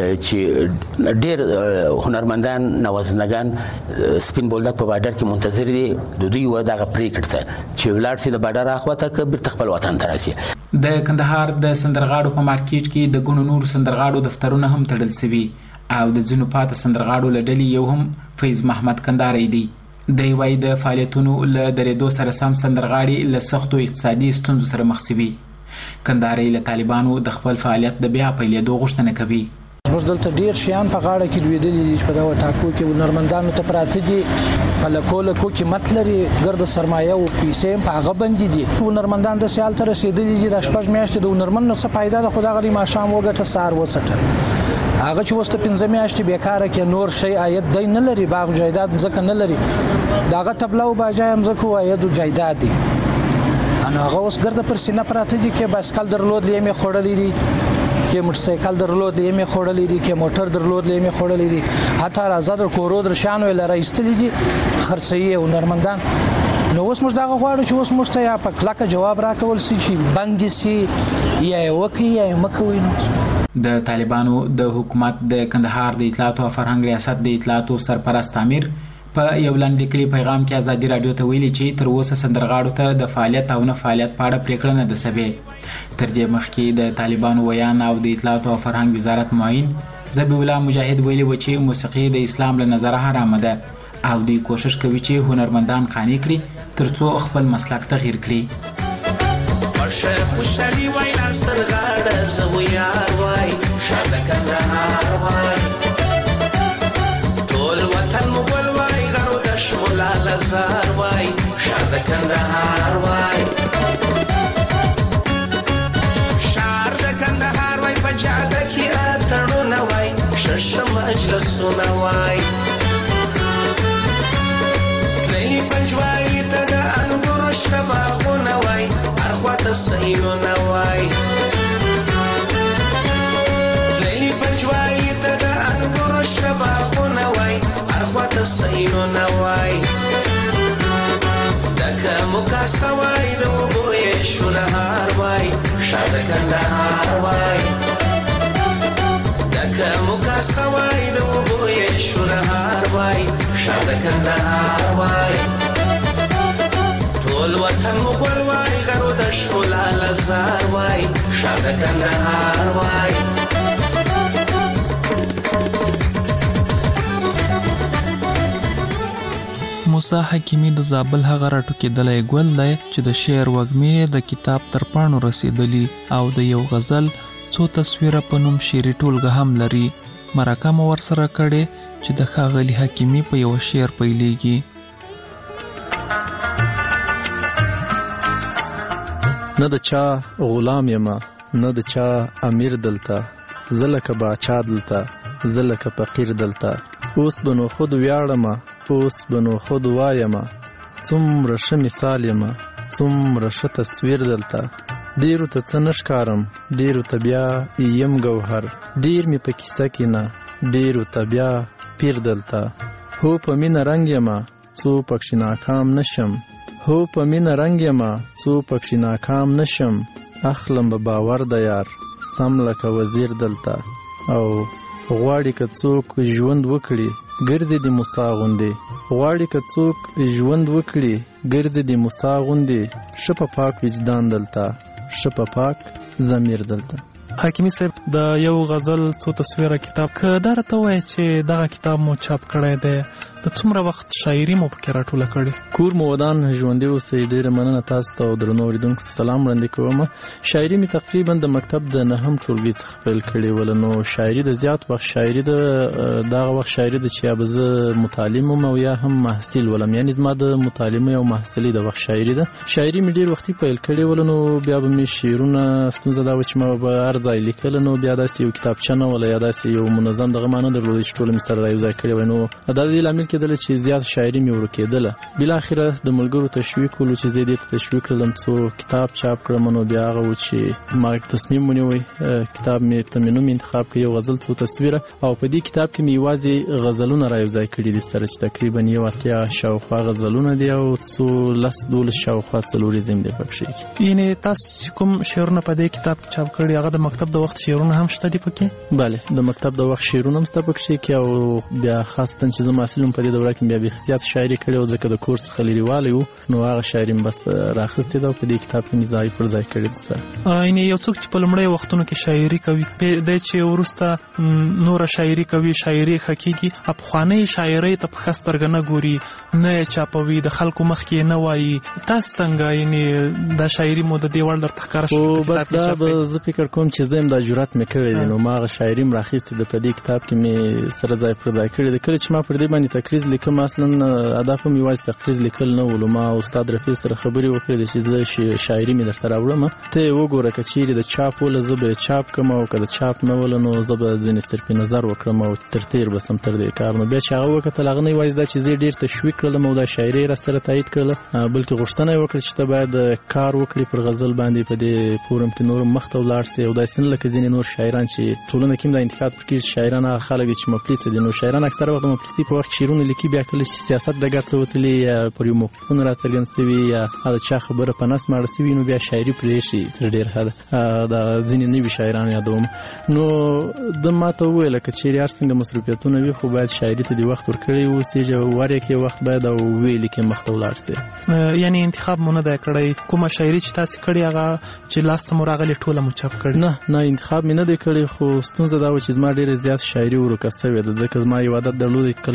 چې ډېر هنرمندان نوازنګان سپین بولدک په بارډر کې منتظر دي د دوی و دغه پریکړه ته چې ولاړ سي د بارډر اخواته که بیرته خپل وطن ته راسي. د کندهار د سندرغاړو په مارکیټ کې د ګڼو نورو سندرغاړو دفترونه هم تړل شوي او د ځینو پاتې سندرغاړو له ډلې یو هم فیض محمد کندهاری دی. دی وایي د فعالیتونو له درېدو سره سم سندرغاړي له سختو اقتصادي ستونزو سره مخ شوي. کندهاری له طالبانو د خپل فعالیت د بیا پیلېدو غوښتنه کوي. موږ دلته ډیر شیان په غاړه کې لویدلي دي چې په دغه ټاکو کې هنرمندانو ته پراته دي، په لکو قیمت لري، ګرد سرمایه او پیسې په هغه باندې دي. هنرمندان د سیال ته رسېدلي دي. د شپږ میاشتې د هنرمند نو څه فایده ده، خو دغه لري ماښام وګټه سهار وڅټه. هغه چې وسته 15 میاشتې بیکاره کې نور شی عاید دی نه لري، باغ جایداد ځکه نه لري، دغه تبلا او باجای هم ځکه عاید او جایداد دي. انا هغه اوس ګرد پر سینه پراته دي کې بایسکل درلود لیمه خړلې دي، کې موټرسایکل درلود لیمه خړلې دي، کې موټر درلود لیمه خړلې دي، حتی راځه در کورو در شانو لره ایستلې دي خرڅي هنرمندان. نو اوس موږ دغه غواړو چې اوس موږ ته یا په کلکه جواب راکول سي چې بند سي یا وکي یا مکوي. د طالبانو د حکومت د کندهار د اطلاعات او فرهنګ ریاست د اطلاعاتو سرپرست امیر په یو لاندې لیکلي پیغام کې ازادي رادیو ته ویلي چې تر اوسه سندرغاړو ته د فعالیت او نه فعالیت په اړه پریکړه نه ده شوې. تر دې مخکې د طالبانو ویان او د اطلاعات او فرهنګ وزارت معین ذبیح الله مجاهد ویلي و چې موسیقي د اسلام له نظره حرامه ده او دوی کوشش کوي چې هنرمندان قانع کړي ترڅو خپل مسلک تغییر کړي. یار سرغاړه زمو یار وای شاته کندهار وای ټول وطن مو ګل وای غرو د شمولا لزار وای شاته کندهار وای شار د کندهار وای په جاده کې اتڼونه وای شش مجلسونه وای تللی پنجواري ته د انګورو شبابونه وای اخواته سیلونه وای تللی پنجواري ته د انګورو شبابونه وای اخواته سیلونه وای دکه مکاسه وای د اوبو یې شونهار وای شاته کندهار وای دکه مکاسه وای د اوبو یې شونهار وای شاته کندهار وای ټول وطن مو ګل وای غرو د شمولا لزار وای شاته کندهار وای موسی حکیمی د زابل هغه راټوکېدلی ګل دی چې د شعر وږمې د کتاب تر پاڼو رسېدلی او د یو غزل څو تصویره په نوم شعري ټولګه هم لري. مرکه مو ورسره کړې چې د ښاغلي حکیمي په یو شعر پیلېږي. نه د چا غلام یمه نه د چا امیر دلته زه لکه باچا دلته زه لکه فقیر دلته اوس به نو خود ویاړمه اوس به نو خود وایمه څومره ښه مثال یمه څومره ښه تصویر دلته ډېرو ته څه نه ښکارم ډېرو ته بیا یم ګوهر ډېر مې په کیسه کې نه ډېرو ته بیا پیر دلته هو په مینه رنګ یمه څو پکښې ناکام نشم هو په مینه رنګ یمه څو پکښې ناکام نشم اخلم به باور د یار سم لکه وزیر دلته او غواړي که څوک ژوند وکړي ګرځي د موسی غوندې غواړي که څوک ژوند وکړي ګرځي د موسی غوندې ښه په پاک وجدان دلته ښه په پاک ضمیر دلته. حکیمي صاحب د یو غزل څو تصویره کتاب که دا راته ووایې چې دغه کتاب مو چاپ کړی دی د څومره وخت شاعري مو پکې راټوله کړې؟ کور مو ودان ژوندي اوسئ. ډېره مننه تاسو ته او درنو اورېدونکو ته سلام وړاندې کوم. شاعري مې تقریبا د مکتب د 9م ټولګي څخه پیل کړې وله نو شاعري د زیات وخت شاعري د دغه وخت شاعري د چې یا به زه متعلم وم او یا هم محصل ولم یعنې زما د متعلمۍ او محصلۍ د وخت شاعري ده. شاعري مې ډېر وختي پیل کړې وله نو بیا به مې شعرونه ستونزه دا وه چې ما به هر ځای لیکله نو بیا داسې یو کتابچه نه وله یا داسې یو منظم دغه ما نه درلودی چې ټوله مې سره رایوځای کړې وای نو دا د دې لامل کېدله چې زیات شاعري مې ورکېدله. بالاخره د ملګرو تشویق ولو چې زه دې ته تشویق کړم څو کتاب چاپ کړم نو بیا هغه و چې ما تصمیم ونیوی کتاب مې ته مې نوم انتخاب کړ یو غزل څو تصویره او په دې کتاب کې مې یوازې غزلونه رایوځای کړي دي سره چې تقریبا یو اتیا شاوخوا غزلونه دي او څو 10-12 شاوخوا څلوریزم دی پکښې. یعنې تاسو چې کوم شعرونه په دې کتاب کې چاپ کړي هغه د مکتب د وخت شعرونه هم شته دي پکې؟ بله د مکتب د وخت شعرونه هم شته پکښې کې او بیا خاصتا چې زه محصل وم په دې دوره کې بیا زیات شاعري کړې او ځکه د کورس څخه لرې والی و نو هغه شاعري مې بس راخیستې ده او په دې کتاب کې مې ځای پر ځای کړې ده سره. یعنې یو څوک چې په لومړیو وختونو کې شاعري کوي دی چې وروسته نوره شاعري کوي شاعري ښه کېږي پخوانۍ شاعرۍ ته په ښه سترګه نه ګوري نه یې چاپوي د خلکو مخکې یې نه وایي تاسو څنګه یعنې دا شاعري مو د دې وړ درته ښکاره شوه؟ بس دا به زه فکر کوم چې زه یم دا جرأت مې کړی دی نو ما هغه شاعري م راخیستې ده په دې کتاب کې مې سره ځای پر ځای کړې ده. کله چې ما پر دې باندې تقریض لیکم اصلا هدف هم یوازې تقریض لیکل نه ولو ما استاد رفیع سره خبرې وکړې چې زه شاعري مې درته راوړم ته یې وګوره که چیرې د چاپ وله زه به یې چاپ کړم او که د چاپ نه وله نو زه به ځینې صرفي نظر وکړم او تر تیر بسم تر دې کار نو بیا چې هغه وکتل هغه نه یوازې دا چې زه یې ډېر تشویق کړلم او دا شاعري یې راسره تایید کړله بلکې غوښتنه یې وکړه چې ته باید کار وکړې پر غزل باندې په دې فورم کې نور مخ ته ولاړ سې او داسې نه لکه ځینې نور شاعران چې ټولنه کې هم دا انتقاد پکې شاعران هغه خلک دي چې مفلسه دي نو شاعران اکثره وخت مفلسي په وخت شعرونه لیکي بیا کله چې سیاست ډګر ته وتلي یا پر یو موقفونه راڅرګند سوي یا د چا خبره په نس ماړه سوي نو بیا شاعري پرېښي تر ډېر حده دا ځینې نوي شاعران یادوم نو ده ما ته وویله که چیرې هر څنګه مصروفیتونه وي خو باید شاعري ته دې وخت ورکړی اوسېږي ور یې کړې وخت باید او ویې لیکې مخ ته ولاړ سې. یعنې انتخاب مو نه دی کړی کومه شاعري چې تاسې کړې هغه چې لاس ته مو راغلې ټوله مو چاپ کړې؟ نه انتخاب مې نه دی کړی خو ستونزه دا وه چې زما ډېره زیات شاعري ورکه سوې ده ځکه زما یو عادت درلود کله چې پوهنتون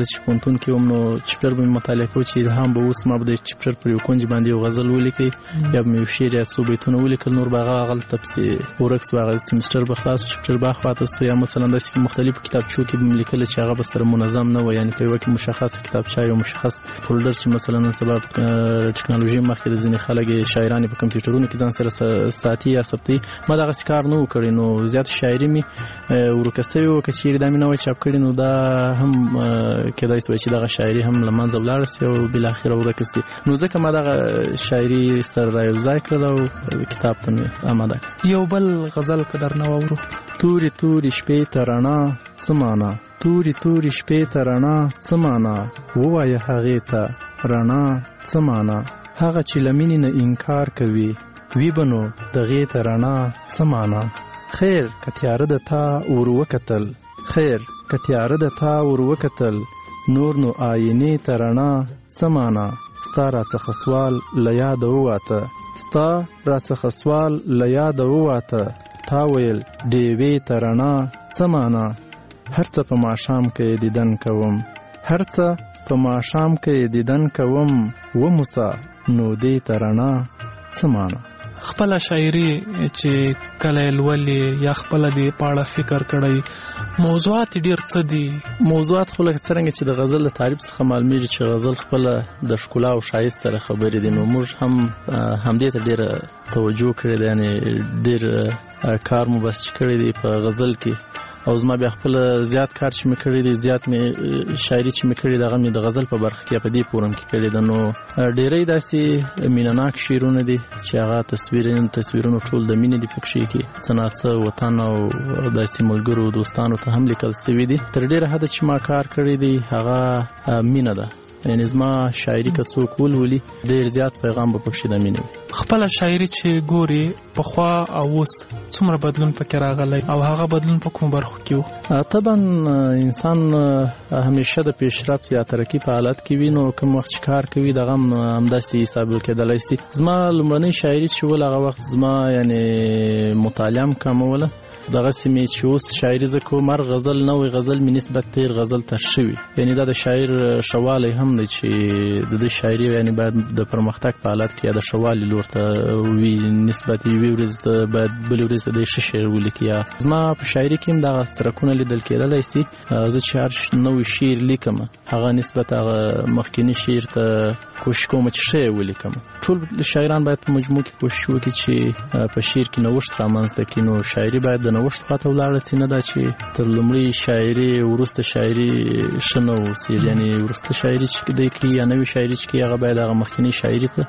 لوستونکي وم نو چپټر به مطالعه کوو چې الهام به اوس ما به د چپټر پر یو کونج باندې یو غزل ولیکي یا به مې یو شعر یا څو بیتونه ولیکل، نور به هغه هغلته پسې ورک سو، هغه سیمسټر به خلاص چپټر به خواته سو، یا مثلا داسې مختلفو کتابچو کې به مې لیکل چې هغه به سره منظم نه وي، یعنی په یوه کې مشخصه کتابچه یو مشخص فولډر چې مثلا نن سبا ټکنالوژي مخکې د ځینې خلک شاعران په کمپیوټرونو کې ځان سره ساتي یا ثبتي، ما دغسې کار نه و کړی، نو زیات شاعري مې ورکه سوې وه. که چېرې دا مې نه وای چاپ کړي نو دا هم کېدای سوی چې دغه شاعري هم له منځه ولاړه سي او بالاخره ورکه سي، نو ځکه ما دغه شاعري سره رايوځای کړل او کتاب ته مې آماده کړ. یو بل غزل که درنه واورو. تورې تورې شپې ته رڼا څه معنا، تورې تورې شپې ته رڼا څه معنا، ووایه هغې ته رڼا څه معنا، هغه چې له مینې نه انکار کوي وي به نو دغې ته رڼا څه معنا، خیر که تیاره د تا ور وکتل، خیر که تیاره د تا ور وکتل، نور نو آینې ته رڼا څه معنا، ستا راڅخه سوال له یاده وواته، ستا راڅخه سوال له یاده وواته، تا ویل ډیوې ته رڼا څه معنا، هر څه په ماښام کې دیدن کوم، هر څه په ماښام کې دیدن کوم، وموسه نو دې ته رڼا څه معنا. خپله شاعري چې کله لولې یا خپله دې پاړه فکر کړی، موضوعات ډېر څه دي؟ موضوعات خو لکه څرنګه چې د غزل له تعریف څخه معلومیږي چې غزل خپله د ښکلا او ښایست سره خبرې دي، نو موږ هم همدې ته ډېره توجه کړې ده، یعنې ډېر کار مو بس کړی دی په غزل کې، او زما بیا خپل زیات کار چې مې کړی دی، زیات مې شاعري چې مې کړې ده هغه مې د غزل په برخه کې په دې فورم کې کړې ده، نو ډېری داسې مینهناک شعرونه دي چې هغه تصویرونه ټول د مینې دي پکښې کې، څه ناڅه وطن او داسې ملګرو دوستانو ته هم لیکل سوي دي. تر ډېره حده چې ما کار کړی دی هغه مینه ده، یعنی زما شاعري که څوک ولولي ډېر زیات پیغام به پکښې د مینې وي. خپله شاعري چې ګورې پخوا او اوس څومره بدلون پکې راغلی او هغه بدلون په کومو برخو کې و؟ طبعا انسان همیشه د پیشرفت یا ترقي په حالت کې وي، نو کوم وخت چې کار کوي دغه هم همداسې حساب کېدلی سي. زما لومړنۍ شاعري چې ول هغه وخت زما یعنې مطالعه هم کموله، دغسې مې چې اوس شاعري زه کوم هر غزل نوی غزل مې نسبت تیر غزل ته شوي، یعنې دا د شاعر ښهوالی هم دی چې د دې شاعري یعنې باید د پرمختګ په حالت کې یا د ښهوالي لور ته وي، نسبت یوې ورځې ته باید بلې ورځې ته د ښه شعر ولیکي. یا زما په شاعري کې هم دغه څرکونه لیدل کېدلی سي، زه چې هر نوی شعر لیکم هغه نسبت هغه مخکیني شعر ته کوشش کوم چې ښه یې ولیکم. ټول شاعران باید په مجموع کې کوشش وکړي چې په شعر کې نوښت رامنځته کړي، نو شاعري باید د نوښت خواته ولاړه سي، نه دا چې تر لومړۍ شاعري وروسته شاعري ښه نه اوسي، یعنې وروسته شاعري چې دی کوي یا نوې شاعري چې کوي هغه باید هغه مخکینۍ شاعري ته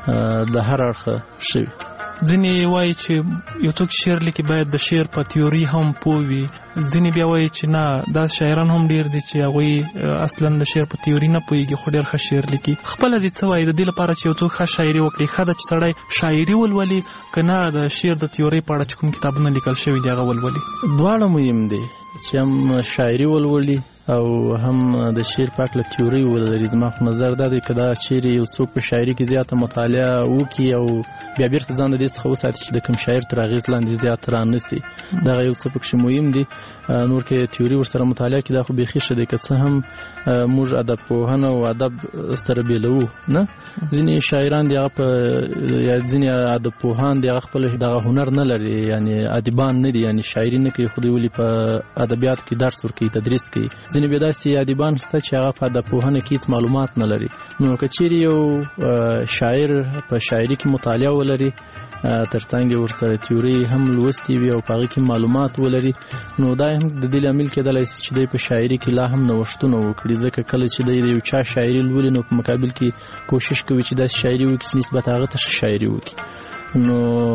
د هر اړخه ښه وي. ځینې وایي چې یو څوک شعر لیکي باید د شعر په تیوري هم پوه وي، ځینې بیا وایي چې نه دا شاعران هم ډېر دي چې هغوی اصلا د شعر په تیوري نه پوهېږي خو ډېر ښه شعر لیکي. خپله دې څه وایي د دې لپاره چې یو څوک ښه شاعري وکړي، ښه ده چې سړی شاعري ولولي که نه د شعر د تیورۍ په اړه چې کوم کتابونه لیکل شوي دي هغه ولولي؟ دواړه مهم دي چې هم شاعري ولولي او هم د شعر په هکله تیوري ولري. زما خو نظر دا دی که دا چیرې یو څوک په شاعري کې زیاته مطالعه وکړي او بیا بیرته ځان د دې څخه وساتي چې د کوم شاعر تر اغېز لاندې زیات رانسي، دغه یو څه پکښې مهم دي. نور کې تیوري ورسره مطالعه کړي دا خو بیخي ښه دی، که څه هم موږ ادب پوهنه او ادب سره بېلوو نه، ځینې شاعران دي هغه په یا ځینې ادب پوهان دي هغه خپل دغه هنر نه لري، یعنې ادیبان نه دي، یعنې شاعري نه کوي خو دوی ولې په ادبیاتو کې درس ورکوي تدریس کوي. ځینې بیا داسې ادیبان شته چې هغه په ادب پوهنه کې هېڅ معلومات نه لري، نو که چیرې یو شاعر په شاعري کې مطالعه ولري ترڅنګ ورسره تیوري هم لوستي وي او په هغې کې معلومات ولري، نو دا هم د دې لامل کېدلی شي چې دی په شاعري کې لا هم نوښتونه وکړي، ځکه کله چې دی د یو چا شاعري لولي نو په مقابل کې کوشش کوي چې داسې شاعري وکړي چې نسبت هغه ته ښه شاعري وکړي. نو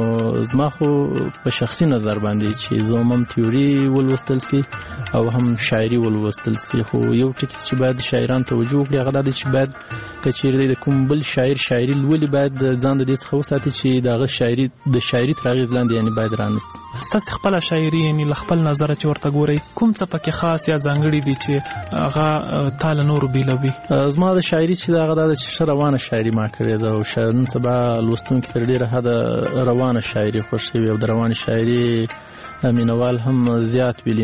زما خو په شخصي نظر باندې چې زه هم تیوري ولوستل سي او هم شاعري ولوستل سي، خو یو ټکي چې باید شاعران توجه وکړي هغه دا دی چې باید که چیرې دی د کوم بل شاعر شاعري لولي باید ځان د دې څخه وساتي چې د هغه شاعري د شاعري تر اغېز لاندې یعنې باید رانسي. ستاسې خپله شاعري یعنې له خپل نظره چې ورته ګورئ کوم څه پکې خاص یا ځانګړي دي چې هغه تا له نورو بېلوي؟ زما د شاعري چې هغه دا ده چې ښه روانه شاعري ما کړې ده او نن سبا لوستونکي تر ډېره حده روانه شاعري خوښوي او د روانې شاعري مینوال هم زیات ویلي.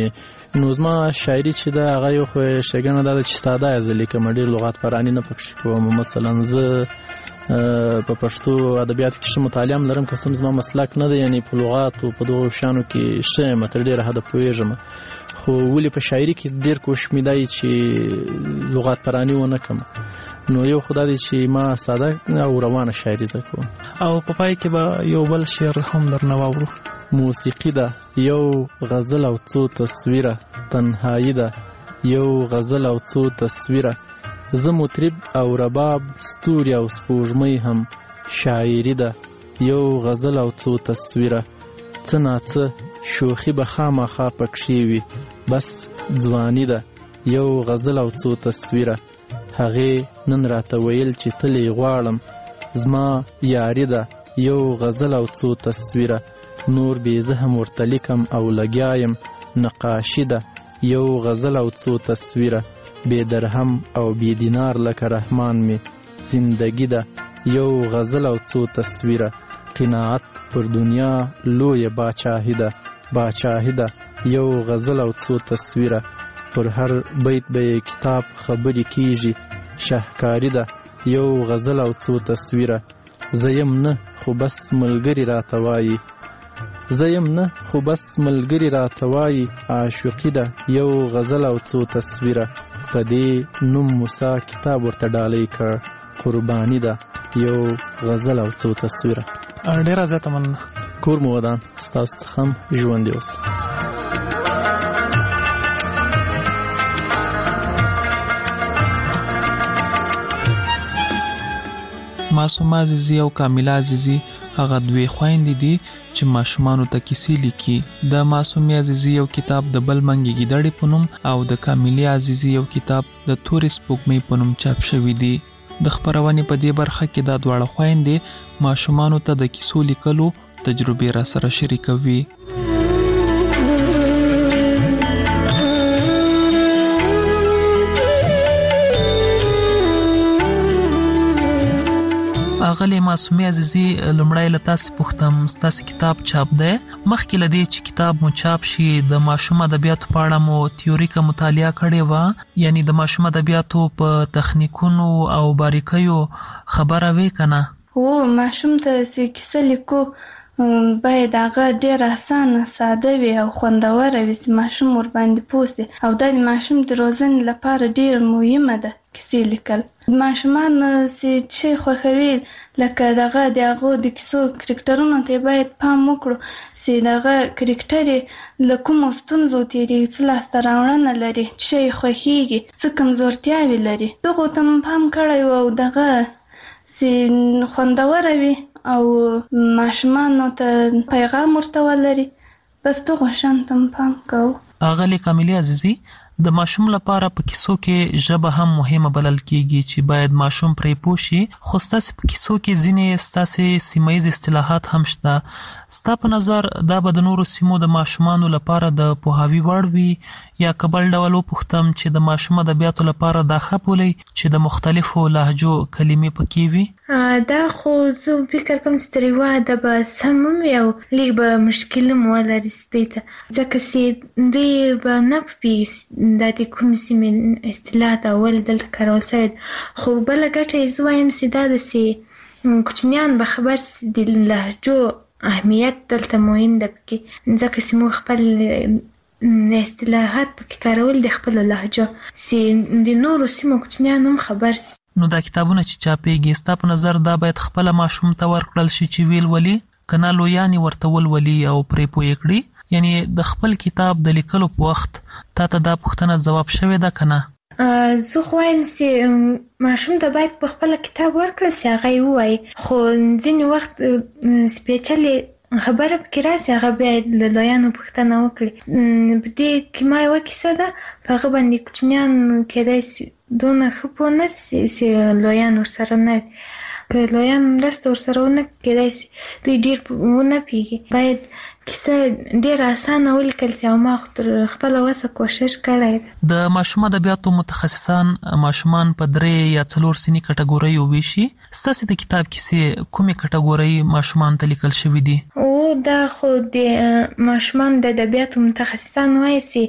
نو زما شاعري چې دا هغه یو خو شګنه دا چې ساده ازلی کوم ډیر لغات پرانی نه پکښ کوم. مثلا زه په پښتو ادبیات کې مطالعه لرم که سم زما مسلک نه دی، یعنی په لغات او په دغه شانو کې شم تر ډیره حد پوهیږم، خو ولې په شاعري کې ډیر کوشش مې دی چې لغات پرانی ونه کم. نو یو خدای دې چې ما ساده او روانه شاعري زکو. او په پای کې به یو بل شعر هم درنه واورو. موسیقي ده یو غزل او څو تصویره، تنهایی ده یو غزل او څو تصویره، زه مطرب او رباب ستوري او سپوږمۍ هم، شاعري ده یو غزل او څو تصویره، څه ناڅه شوخي به خامخا پکښې وي، بس ځواني ده یو غزل او څو تصویره، هغې نن راته ویل چې تلې غواړم، زما یاري ده یو غزل او څو تصویره، نور بې زه هم ورته لیکم او لګیایم، نقاشي ده یو غزل او څو تصویره، بې درهم او بې دینار لکه رحمان می، زندگی ده یو غزل او څو تصویره، قناعت پر دنیا لویه باچاهی ده، باچاهی ده یو غزل او څو تصویره، پر هر بیت به کتاب خبرې کیږي، شهکاری ده یو غزل او څو تصویره، زیم نه خو بس ملګری راته وایي، زیم نه خو بس ملګری راته وایي، عاشقي ده یو غزل او څو تصویره، په دې نوم موسی کتاب ورته ډالۍ کړ، قرباني ده یو غزل او څو تصویره. ډیره زیاته مننه. کور مو ودان، ستاسو څخه هم ژوندي اوسئ. معصومه عزیزی او کامله عزیزی هغه دوی خويندې دي چې ماشومانو ته کیسې لیکي. د معصومه عزیزی یو کتاب د بل منګي ګیدړې په نوم او د کامله عزیزی یو کتاب د تورې سپوږمۍ په نوم چاپ شوی دی. د خبرونې په دې برخه کې دا دواړه خويندې ماشومانو ته د کیسو لیکلو تجربې را سره شریکوي. اغلی معصومه عزیزی لمړی له تاسو پوښتم ستاسو کتاب چاپ دی، مخکې لدی چې کتاب مو چاپ شي د ماشوم ادبیاتو په اړه مو تیوریکه مطالعه کړې و، یعنی د ماشوم ادبیاتو په تخنیکونو او باریکیو خبره وې کنه؟ او ماشوم ته کیسه لیکو باید هغه ډیر اسانه ساده وي او خوندوره وي چې ماشوم ور باندې پوه سي، او دا د ماشوم د روزنې لپاره ډیر مهمه ده کیسې لیکل. ماشومان چې خوښوي لکه دغه دغه د کیسو کرکټرونو ته باید پام وکړو چې دغه کرکټر له کومو ستونزو تیریږي، څه لاسته راوړنه لري، چې خوښیږي، څه کمزورتیاوې لري، دغو ته پام کړی او دغه چې خوندوره وي او ماشومانو ته پیغام ورته ولري، بس دغو شان ته پام کوو. اغلی کامله عزیزی د ماشوم لپاره په کیسو کې ژبه هم مهمه بلل کیږي چې باید ماشوم پرې پوه شي، خو ستاسو په کیسو کې ځینې ستاسو سیمه ییز اصطلاحات هم شته. ستا په نظر دا به د نورو سیمو د ماشومانو لپاره د پوهاوي وړ وي یا کبل ډول وپوښتم چې د ماشوم ادبیاتو لپاره دا ښه بولئ چې د مختلفو لهجو کلمې پکې وي؟ دا خو زه فکر کوم چې تر یوه حده به سم وي او لږ به مشکل هم ولري دوی ته، ځکه چې دوی به نه پوهېږي دا د کومې سیمې اصطلاحات او ولې دلته کارول شوی. خو بله ګټه یې زه وایم چې دا داسې کوچنیان به خبر سي د لهجو اهمیت دلته مهم ده پکې، ځکه چې موږ خپل اصطلاحات پکې کارول د خپلو لهجو چې د نورو سیمو کوچنیان هم خبر سي. نو دا کتابونه چې چاپېږي ستا په نظر دا باید خپله ماشوم ته ورکړل شي چې ویل ولي، که نه لویانې ورته ولولي او پرې پوه کړي؟ یعنی د خپل کتاب د لیکلو په وخت تا ته دا پوښتنه ځواب شوې ده که نه؟ زه خو وایم چې ماشوم ته باید په خپله کتاب ورکړل سي، هغه یې ووایي، خو ځینې وخت سپېڅلې خبره پکې راسي هغه بیا له لویانو پوښتنه وکړي. په دې کې ما یوه کیسه ده، په هغه باندې کوچنیان کیدای سي دونه ښه پوه نه سي چې لویان ورسره نه وي، که لویان مرسته ورسره ونه کیدای سي دوی ډېر ونه پوهېږي. باید کیسه ډیر اسانه ولیکل سي او ما خپل وسه کوشش کړی د ماشوم ادبیاتو متخصصان ماشومان په 3 یا 4 سنی کټګورۍ وویشي. ستاسو د کتاب کیسه کومه کټګورۍ ماشومان ته لیکل شوې دي؟ او دا خو د ماشومان د ادبیاتو متخصصان وایي سي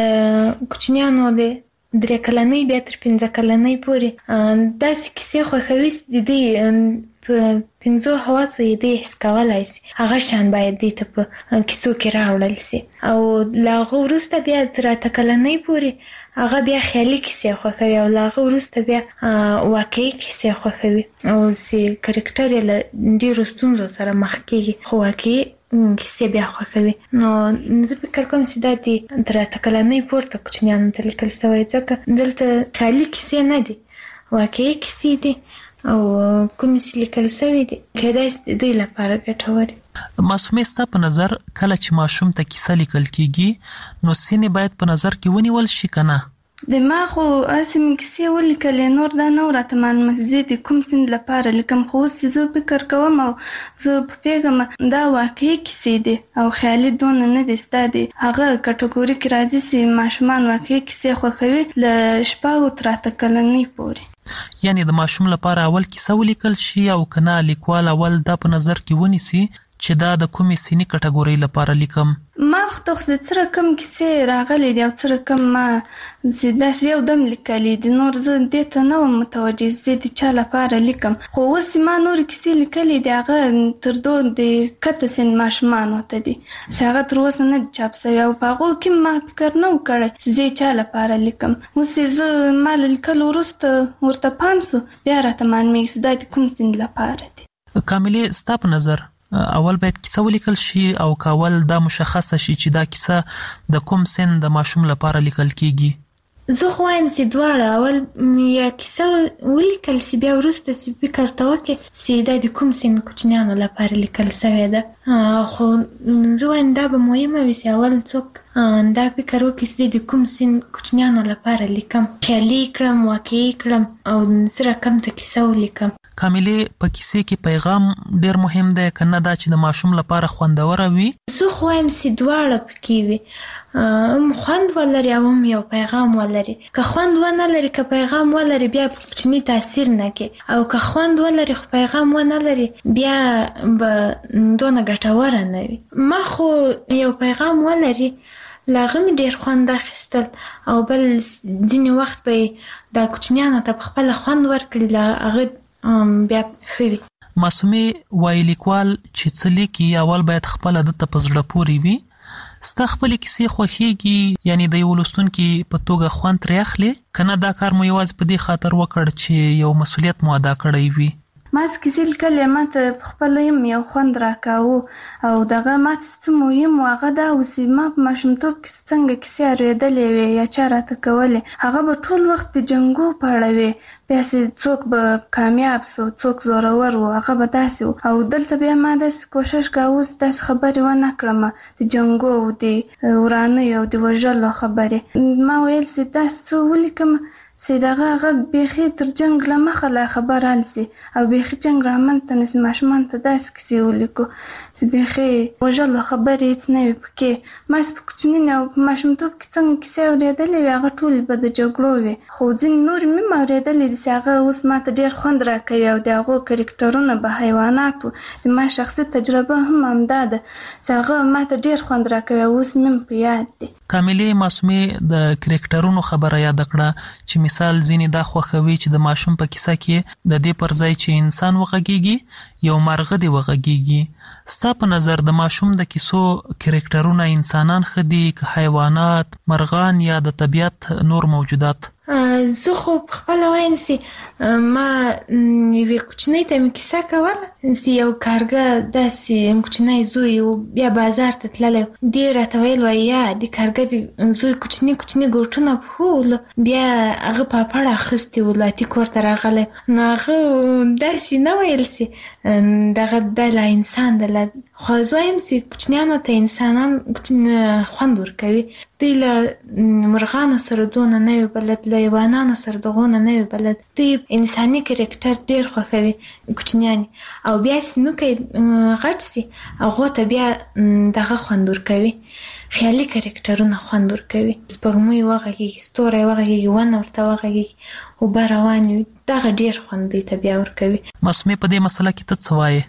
د کوچنیانو د 3 کلنۍ بیا تر 5 کلنۍ پورې داسې کیسې خوښوي دي په 5 حواسو یې د حس کولای سي. هغه شان باید دې ته په کیسو کې راوړل سي او لا هغه وروسته بیا تر 8 کلنۍ پورې هغه بیا خیالي کیسې خوښوي او لا هغه وروسته بیا واقعي کیسې خوښوي او سي کرکټر یې له ډېرو ستونزو سره مخ کېږي خو واقعي کیسې بیا خوښوي. نو زه فکر کوم چې دا د تر 8 کلنۍ پورته کوچنیانو ته لیکل شوی ځکه دلته خیالي کیسې نه دي، واقعي کیسې دي او کوم چې لیکل شوی دي کېدای شي د دې لپاره ګټور. معصومه ستا په نظر کله چې ماشوم ته کیسه لیکل کیږي نو سینې باید په نظر کې ونیول شي کنه؟ د ما خو اسیم کیسې ولیکلې نور دا نه راته معلومات زه د کوم سن لپاره لیکم خو زه فکر کوم او زه په پیغام دا واقعي کیسې دي او خیالي دون نه دي ستادي هغه کټګوري کې راځي چې ماشومان واقعي کیسې خوښوي ل شپږ تر 8 کلنۍ پورې. یعنی د ماشوم لپاره اول کیسه ولیکل شي او کنه لیکوال اول دا په نظر کې ونیسي چې دا د کومې سنی کټګوري لپاره لیکم. ما خو څه رقم کیسې راغلي دي او څه رقم ما زیات یو دم لیکلي دي نور زه دې ته نه متوجه زه د چا لپاره لیکم خو اوس ما نور کیسې لیکلي دي هغه تر دوه د کته سن ماشومان وته دي هغه تر اوسه نه چاپ شوی او په هغه کې ما فکر نه وکړی زه چا لپاره لیکم. اوس زه ما لیکل ورسته ورته پانسو بیا راته معلومیږي دا د کوم سن لپاره دي. کاملې ستا په نظر اول باید کیسه ولیکل شي او کاول دا مشخصه شي چې دا کیسه د کوم سن د ماشوم لپاره لیکل کیږي؟ زه خو وایم چې دواړه اول یا کیسه ولیکل شي بیا وروسته چې فکر ته وکړي چې دا د کوم سن کوچنیانو لپاره لیکل شوی ده خو زه وایم دا به مهمه وي چې اول څوک دا فکر وکړي چې د کوم سن کوچنیانو لپاره لیکم خیالي کړم واقعي کړم او څه رقم ته کیسه ولیکم. کاملې په کیسې کې پیغام ډیر مهم دی کنه دا چې د ماشوم لپاره خوندور وي؟ زه خو وایم چې دواړه پکې وي خوند ولري او یو پیغام ولري. که خوند ونه لري که پیغام ولري بیا کوچنی تاثیر نه کوي او که خوند ولري خو پیغام ونه لري بیا به دونه ګټور نه وي. ما خو یو پیغام ولري لاغه می ډیر خوند اخیستل او بل ځینې وخت به دا کوچنیانو ته په خپل خوند ورکړي هغه بیا خوي. معصومه وای لیکوال چې څه لیکي اول باید خپل د تپزړه پوری وي. ستا خپل کیسې خوښیږي یعنی د یو لوستونکي په توګه خوند ترې اخلي کنه دا کار مو یوازې په دې خاطر وکړ چې یو مسؤلیت مو ادا کړی وي؟ ما کیسې لیکلې ماته خپل یو خوند راکاوه او دغه ماته څه مهم هغه دا اوسې ما په ماشومتوب کې څنګه کیسې اورېدلې وې یا چا راته کولې هغه به ټول وخت د جنګو په اړه وي بیا چې څوک به کامیاب سو څوک زورور و هغه به داسې او دلته بیا ما داسې کوشش کوه اوس داسې خبرې ونه کړم د جنګو او د ورانیو او د وژلو خبرې ما ویل چې داسې څه ولیکم چې دغه هغه بیخي تر جنګ له مخه لا خبر هلسي او بیخي جنګ رامنځته نه سي ماشومان ته داسې کیسې ولیکو چې بیخي وژلو خبرې هېڅ نه وي پکې. ما چې په کوچني او په ماشومتوب کې څنګه کیسې اورېدلې وې هغه ټولې به د جګړو وې خو ځینې نورې مې هم اورېدلې دي چې هغه اوس ما ته ډېر خوند راکوي او د هغو کرکټرونه به حیوانات وو. د ما شخصي تجربه هم همدا ده چې هغه ما ته ډېر خوند راکوي او اوس مې هم په یاد دي. کاملې معصومې د کرکټرونو خبره یاد کړه چې مثال ځینې دا خوښوي چې د ماشوم په کیسه کې د دې پر ځای چې انسان وغږیږي یو مرغه دی وغږیږي. ستا په نظر د ماشوم د کیسو کرکټرونه انسانان ښه دي که حیوانات مرغان یا د طبیعت نور موجودات؟ زه خو خپل وایم چې ما یوې کوچنۍ ته مې کیسه کوله چې یو کارګه داسې کوچنی زوی و بیا بازار ته تللی دې راته ویل وایي یا د کارګه د زوی کوچني کوچني ګوټونه پښو ولو بیا هغه پاپړ اخیستې و لاتي کور ته راغلی نو هغه داسې نه ویل چې دغه دا لا انسان ده خو زویم سي کوچنیانو ته انسانان خوند ورکوي. دوی له مرغانو سره دونه نه وي بلد، له حیوانانو سره دغونه نه وي بلد. دوی انساني کرکټر ډېر خوښوي کوچنیان، او بیا سنوکی غټ سي هغو ته بیا دغه خوند ورکوي، خیالي کرکټرونه خوند ورکوي. سپوږمۍ وغږېږي، ستوری وغږېږي، ونه ورته وغږېږي، اوبه روانې وي، دغه ډېر خوند دوی ته بیا ورکوي. مسمې په دې مسله کې ته څه وایې؟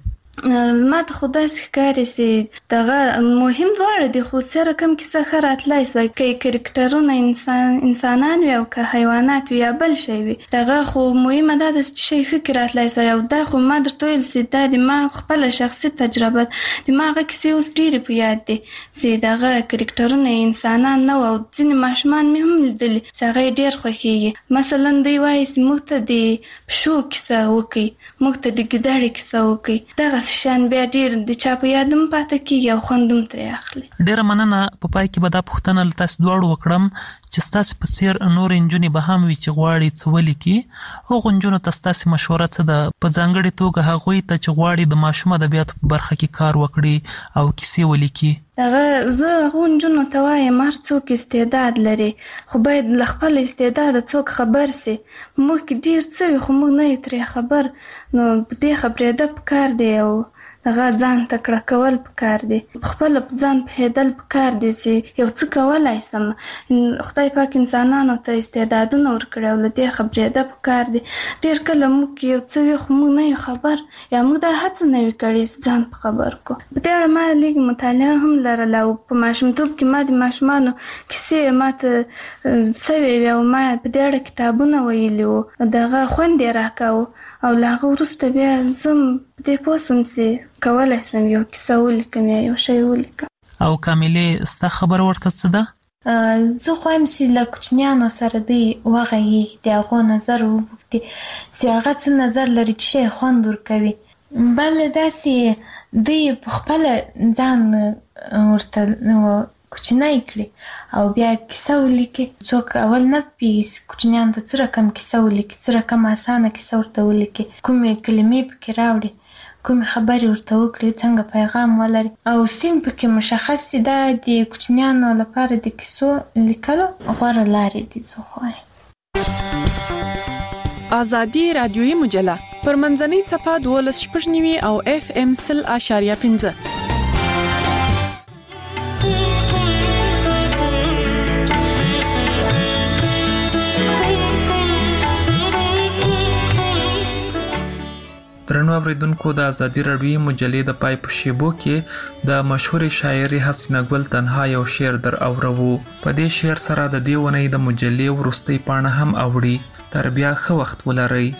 ما ته خو داسې ښکاري چې دغه مهم دواړه دي، خو سره کوم کیسه ښه راتلی سوی، که کرکټرونه انسانان وي او که حیوانات وي یا بل شی وي، دغه خو مهمه دا ده چې شی ښه کې راتلی سوی. او دا خو ما درته ویل چې دا د ما خپله شخصي تجربه د ما هغه کیسې اوس ډېرې په یاد دي چې دغه کرکټرونه انسانان نه وو، او ځینې ماشومان مې هم لیدلي چې هغه یې ډېر خوښېږي. مثلا دوی وایي چې موږ ته د پشو کیسه وکړي، موږ ته د ګیدړې کیسه وکړي. دغه شان بیا ډیر د چا په یادم پاتې کیږي او خوندم ترې اخلي. ډیره مننه. په پای کې به دا پوښتنه له تاسو دواړو وکړم چې ستاسو په څیر نور نجونې به هم وي چې غواړي څه ولیکي، هغو نجونو ته ستاسو مشوره څه ده؟ په ځانګړې توګه هغوی ته چې غواړي د ماشوم ادبیاتو په برخه کې کار وکړي او کیسې ولیکي. زه هغو نجونو ته وایم هر څوک استعداد لري، خو باید له خپل استعداده څوک خبر سي. موږ کې ډیر څه وي خو موږ نه یو ترې خبر، نو په دې خبرېده پکار دی او هغه ځان تکړه کول پکار دي، خپل ځان پوهېدل پکار دي چې یو څه کولای سم. خدای پاک انسانانو ته استعدادونه ورکړي او له دې خبرېده پکار دي. ډېر کله موږ یو څه وي خو موږ نه یو خبر، یا موږ دا هڅه نه وي کړې چې ځان په خبر کړو. په دې اړه ما لږ مطالعه هم لرله، او په ماشومتوب کې ما د ماشومانو کیسې ما ته سوې وې او ما په دې اړه کتابونه ویلي وو، دغه خوند یې راکاوه. او له هغه وروسته بیا زه په دې پوه سوم چې کولی سم یو کیسه ولیکم یا یو شی ولیکم. او کاملې ستا خبره ورته څه ده؟ زه خوایم چې له کوچنیانو سره دوی وغږېږي، د هغو نظر وپوښتي چې هغه څه نظر لري چې شی خوند ورکوي. بل داسې دوی په خپله ځان ورته کوچنی کړي او بیا کیسه ولیکي. څوک اول نه پوهېږي کوچنیانو ته څه رقم کیسه ولیکي، څه رقم اسانه کیسه ورته ولیکي، کومې کلمې پکې راوړي، کومې خبرې ورته وکړي، څنګه پیغام ولري، او سیم پکې مشخص دي. دا د کوچنیانو لپاره د کیسو لیکلو غوره لارې دي. زه خوایم آزادي رادیویي مجله پر منځنۍ څپه 12.9 او FM 0.5. درنو اوریدونکو، د آزادي رادیویي مجلې د پای په شیبو کې د مشهور شاعرې حسینه ګل تنها یو شعر در اورو. په دې شعر سره د دې ونې د مجلې وروستۍ پاڼه هم اوړي. تر بیا ښه وخت ولرئ.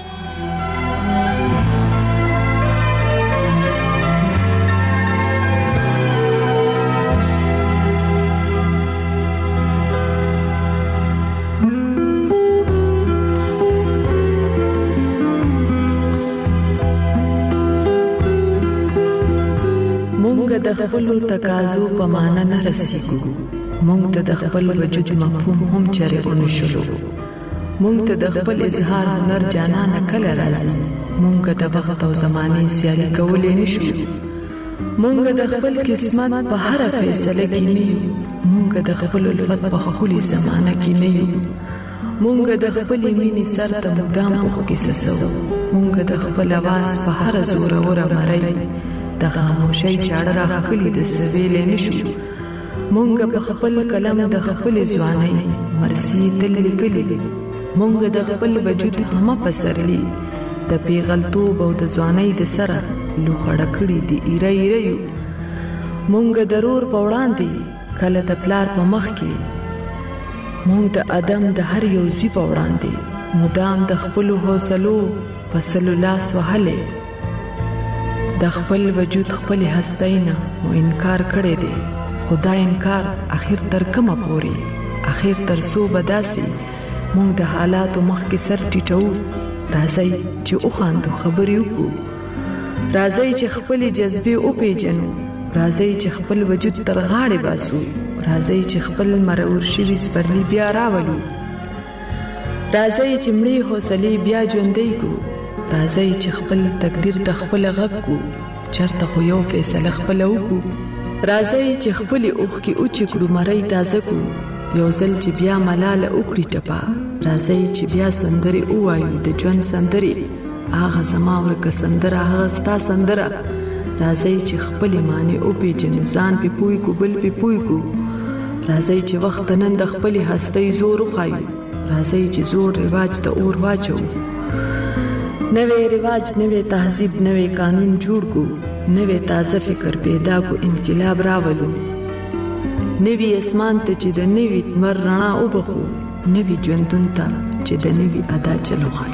د خپل تقاضو په معنا نه رسیږو، مونږ ته د خپل وجود مفهوم هم چرې ونشو، مونږ ته د خپل اظهار هنر جانانه کله راځي، مونږ د وخت او زمانه سیالي کولې نشو، مونږ د خپل قسمت په هر فیصله کې نه یو، مونږ د خپل الفت په خولي زمانه کې نه یو، مونږ د خپل مینې سر ته مدام په کې سسو، مونږ د خپل आवाज په هر زور اور مړی د خاموشۍ چاړه راخلي د سویلې نشو، مونږ په خپل کلم د خپل ځوانۍ مرسي تل لیکلي، مونږ د خپل وجود هم پسرلی د پیغلتوب او د ځوانۍ د سره لوخړه کړي دي ایره ایره یو، مونږ د رور په وړاندې کله د پلار په مخ کې، مونږ د ادم د هر یو زوی په وړاندې مدام د خپل حوصلو په سلو لاس وهلې، د خپل وجود خپل هستینا مو انکار کړی دی، خدا انکار اخر تر کومه پوري، اخر تر سو بداسي مونږ د حالاتو مخ کې سر ټیټو، راځي چې او خاندو خبرې وکړو، راځي چې خپل جذبه او پیجنو، راځي چې خپل وجود تر غاړې باسو، راځي چې خپل مرور شوي سپرلی بیا راولو، راځي چې مړی حوصله بیا ژوندۍ کو، راځي چې خپل تقدیر ته خپل غږ کو، چرته خو یو فیصله خپل وکړو راځي چې خپل اوخ کې اوچ کړو مړی تازه کو یو ځل چې بیا ملاله وکړي ټپا راځي چې بیا سندري وایو د ژوند سندري هغه زما ورکه سندره هغه ستا سندره راځي چې خپل معنی او پیژنو ځان په پوي کو بل په پوي کو راځي چې وخت نن د خپل هستۍ زور خایو راځي چې زور رواج ته اور واچو نوې رواج نوې تهذیب نوې قانون جوړ کو نوې تازه فکر پیدا کو انقلاب راولو نوې اسمان ته چې د نوې مر رڼا وبخو نوې ژوندون ته چې د نوې ادا چلو خایو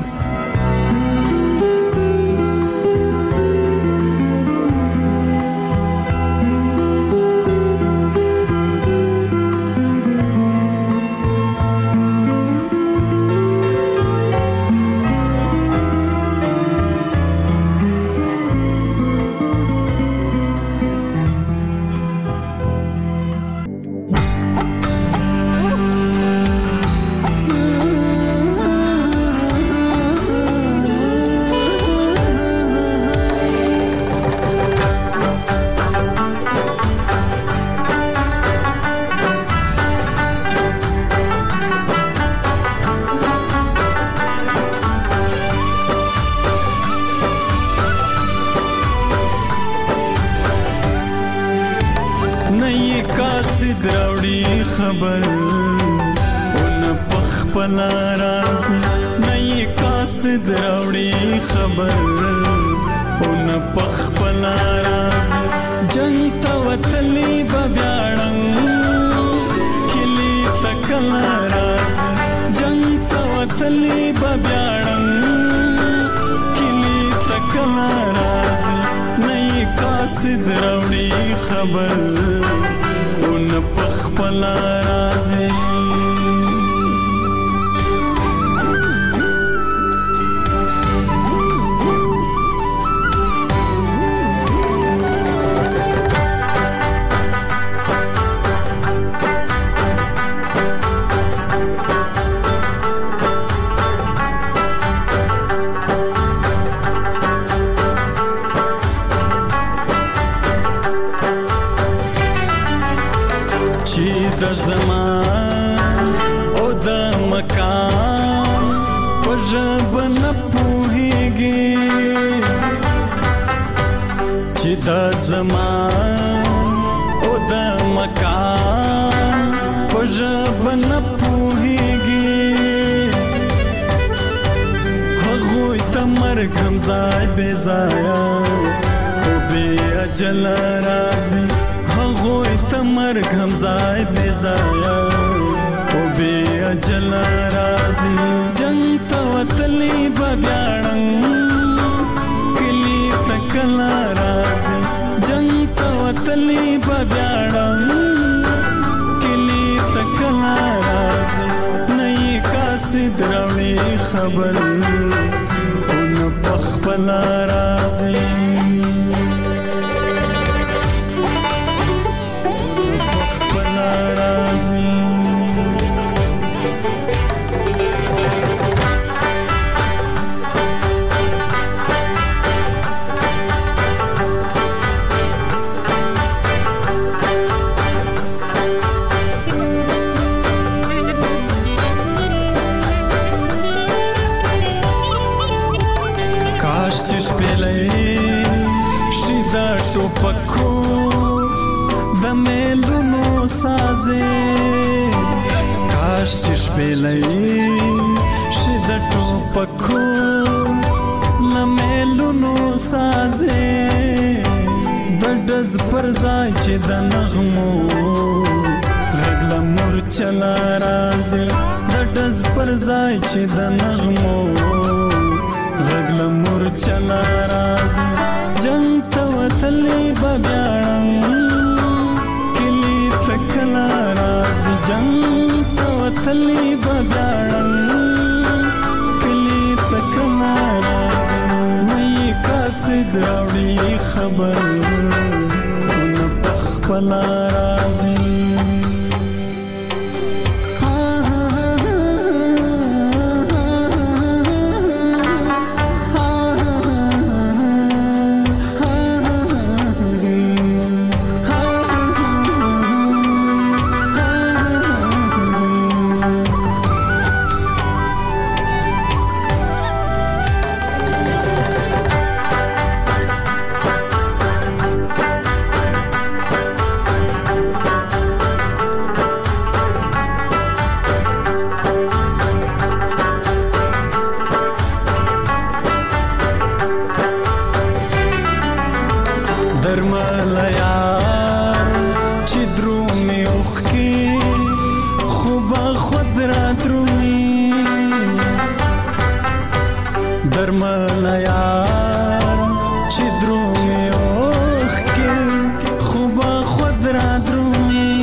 درملیا چې درومي اوخ کې خوبه خود را درومي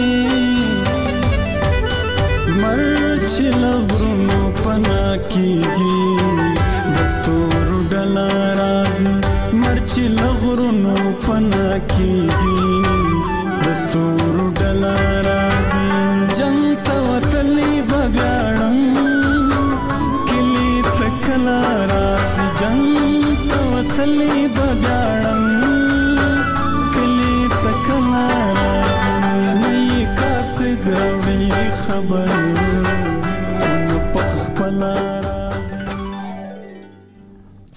مرچ لغرونو پنا کیږي دستور ډلا رازي مرچ لغرونو پنا کیږي دستور ډلا رازي جنگ ته وتلی بغاړم کلی تکلا رازي جنگ ته وتلی بغاړم کلی تکلا رازي نه کاس ګوي خبر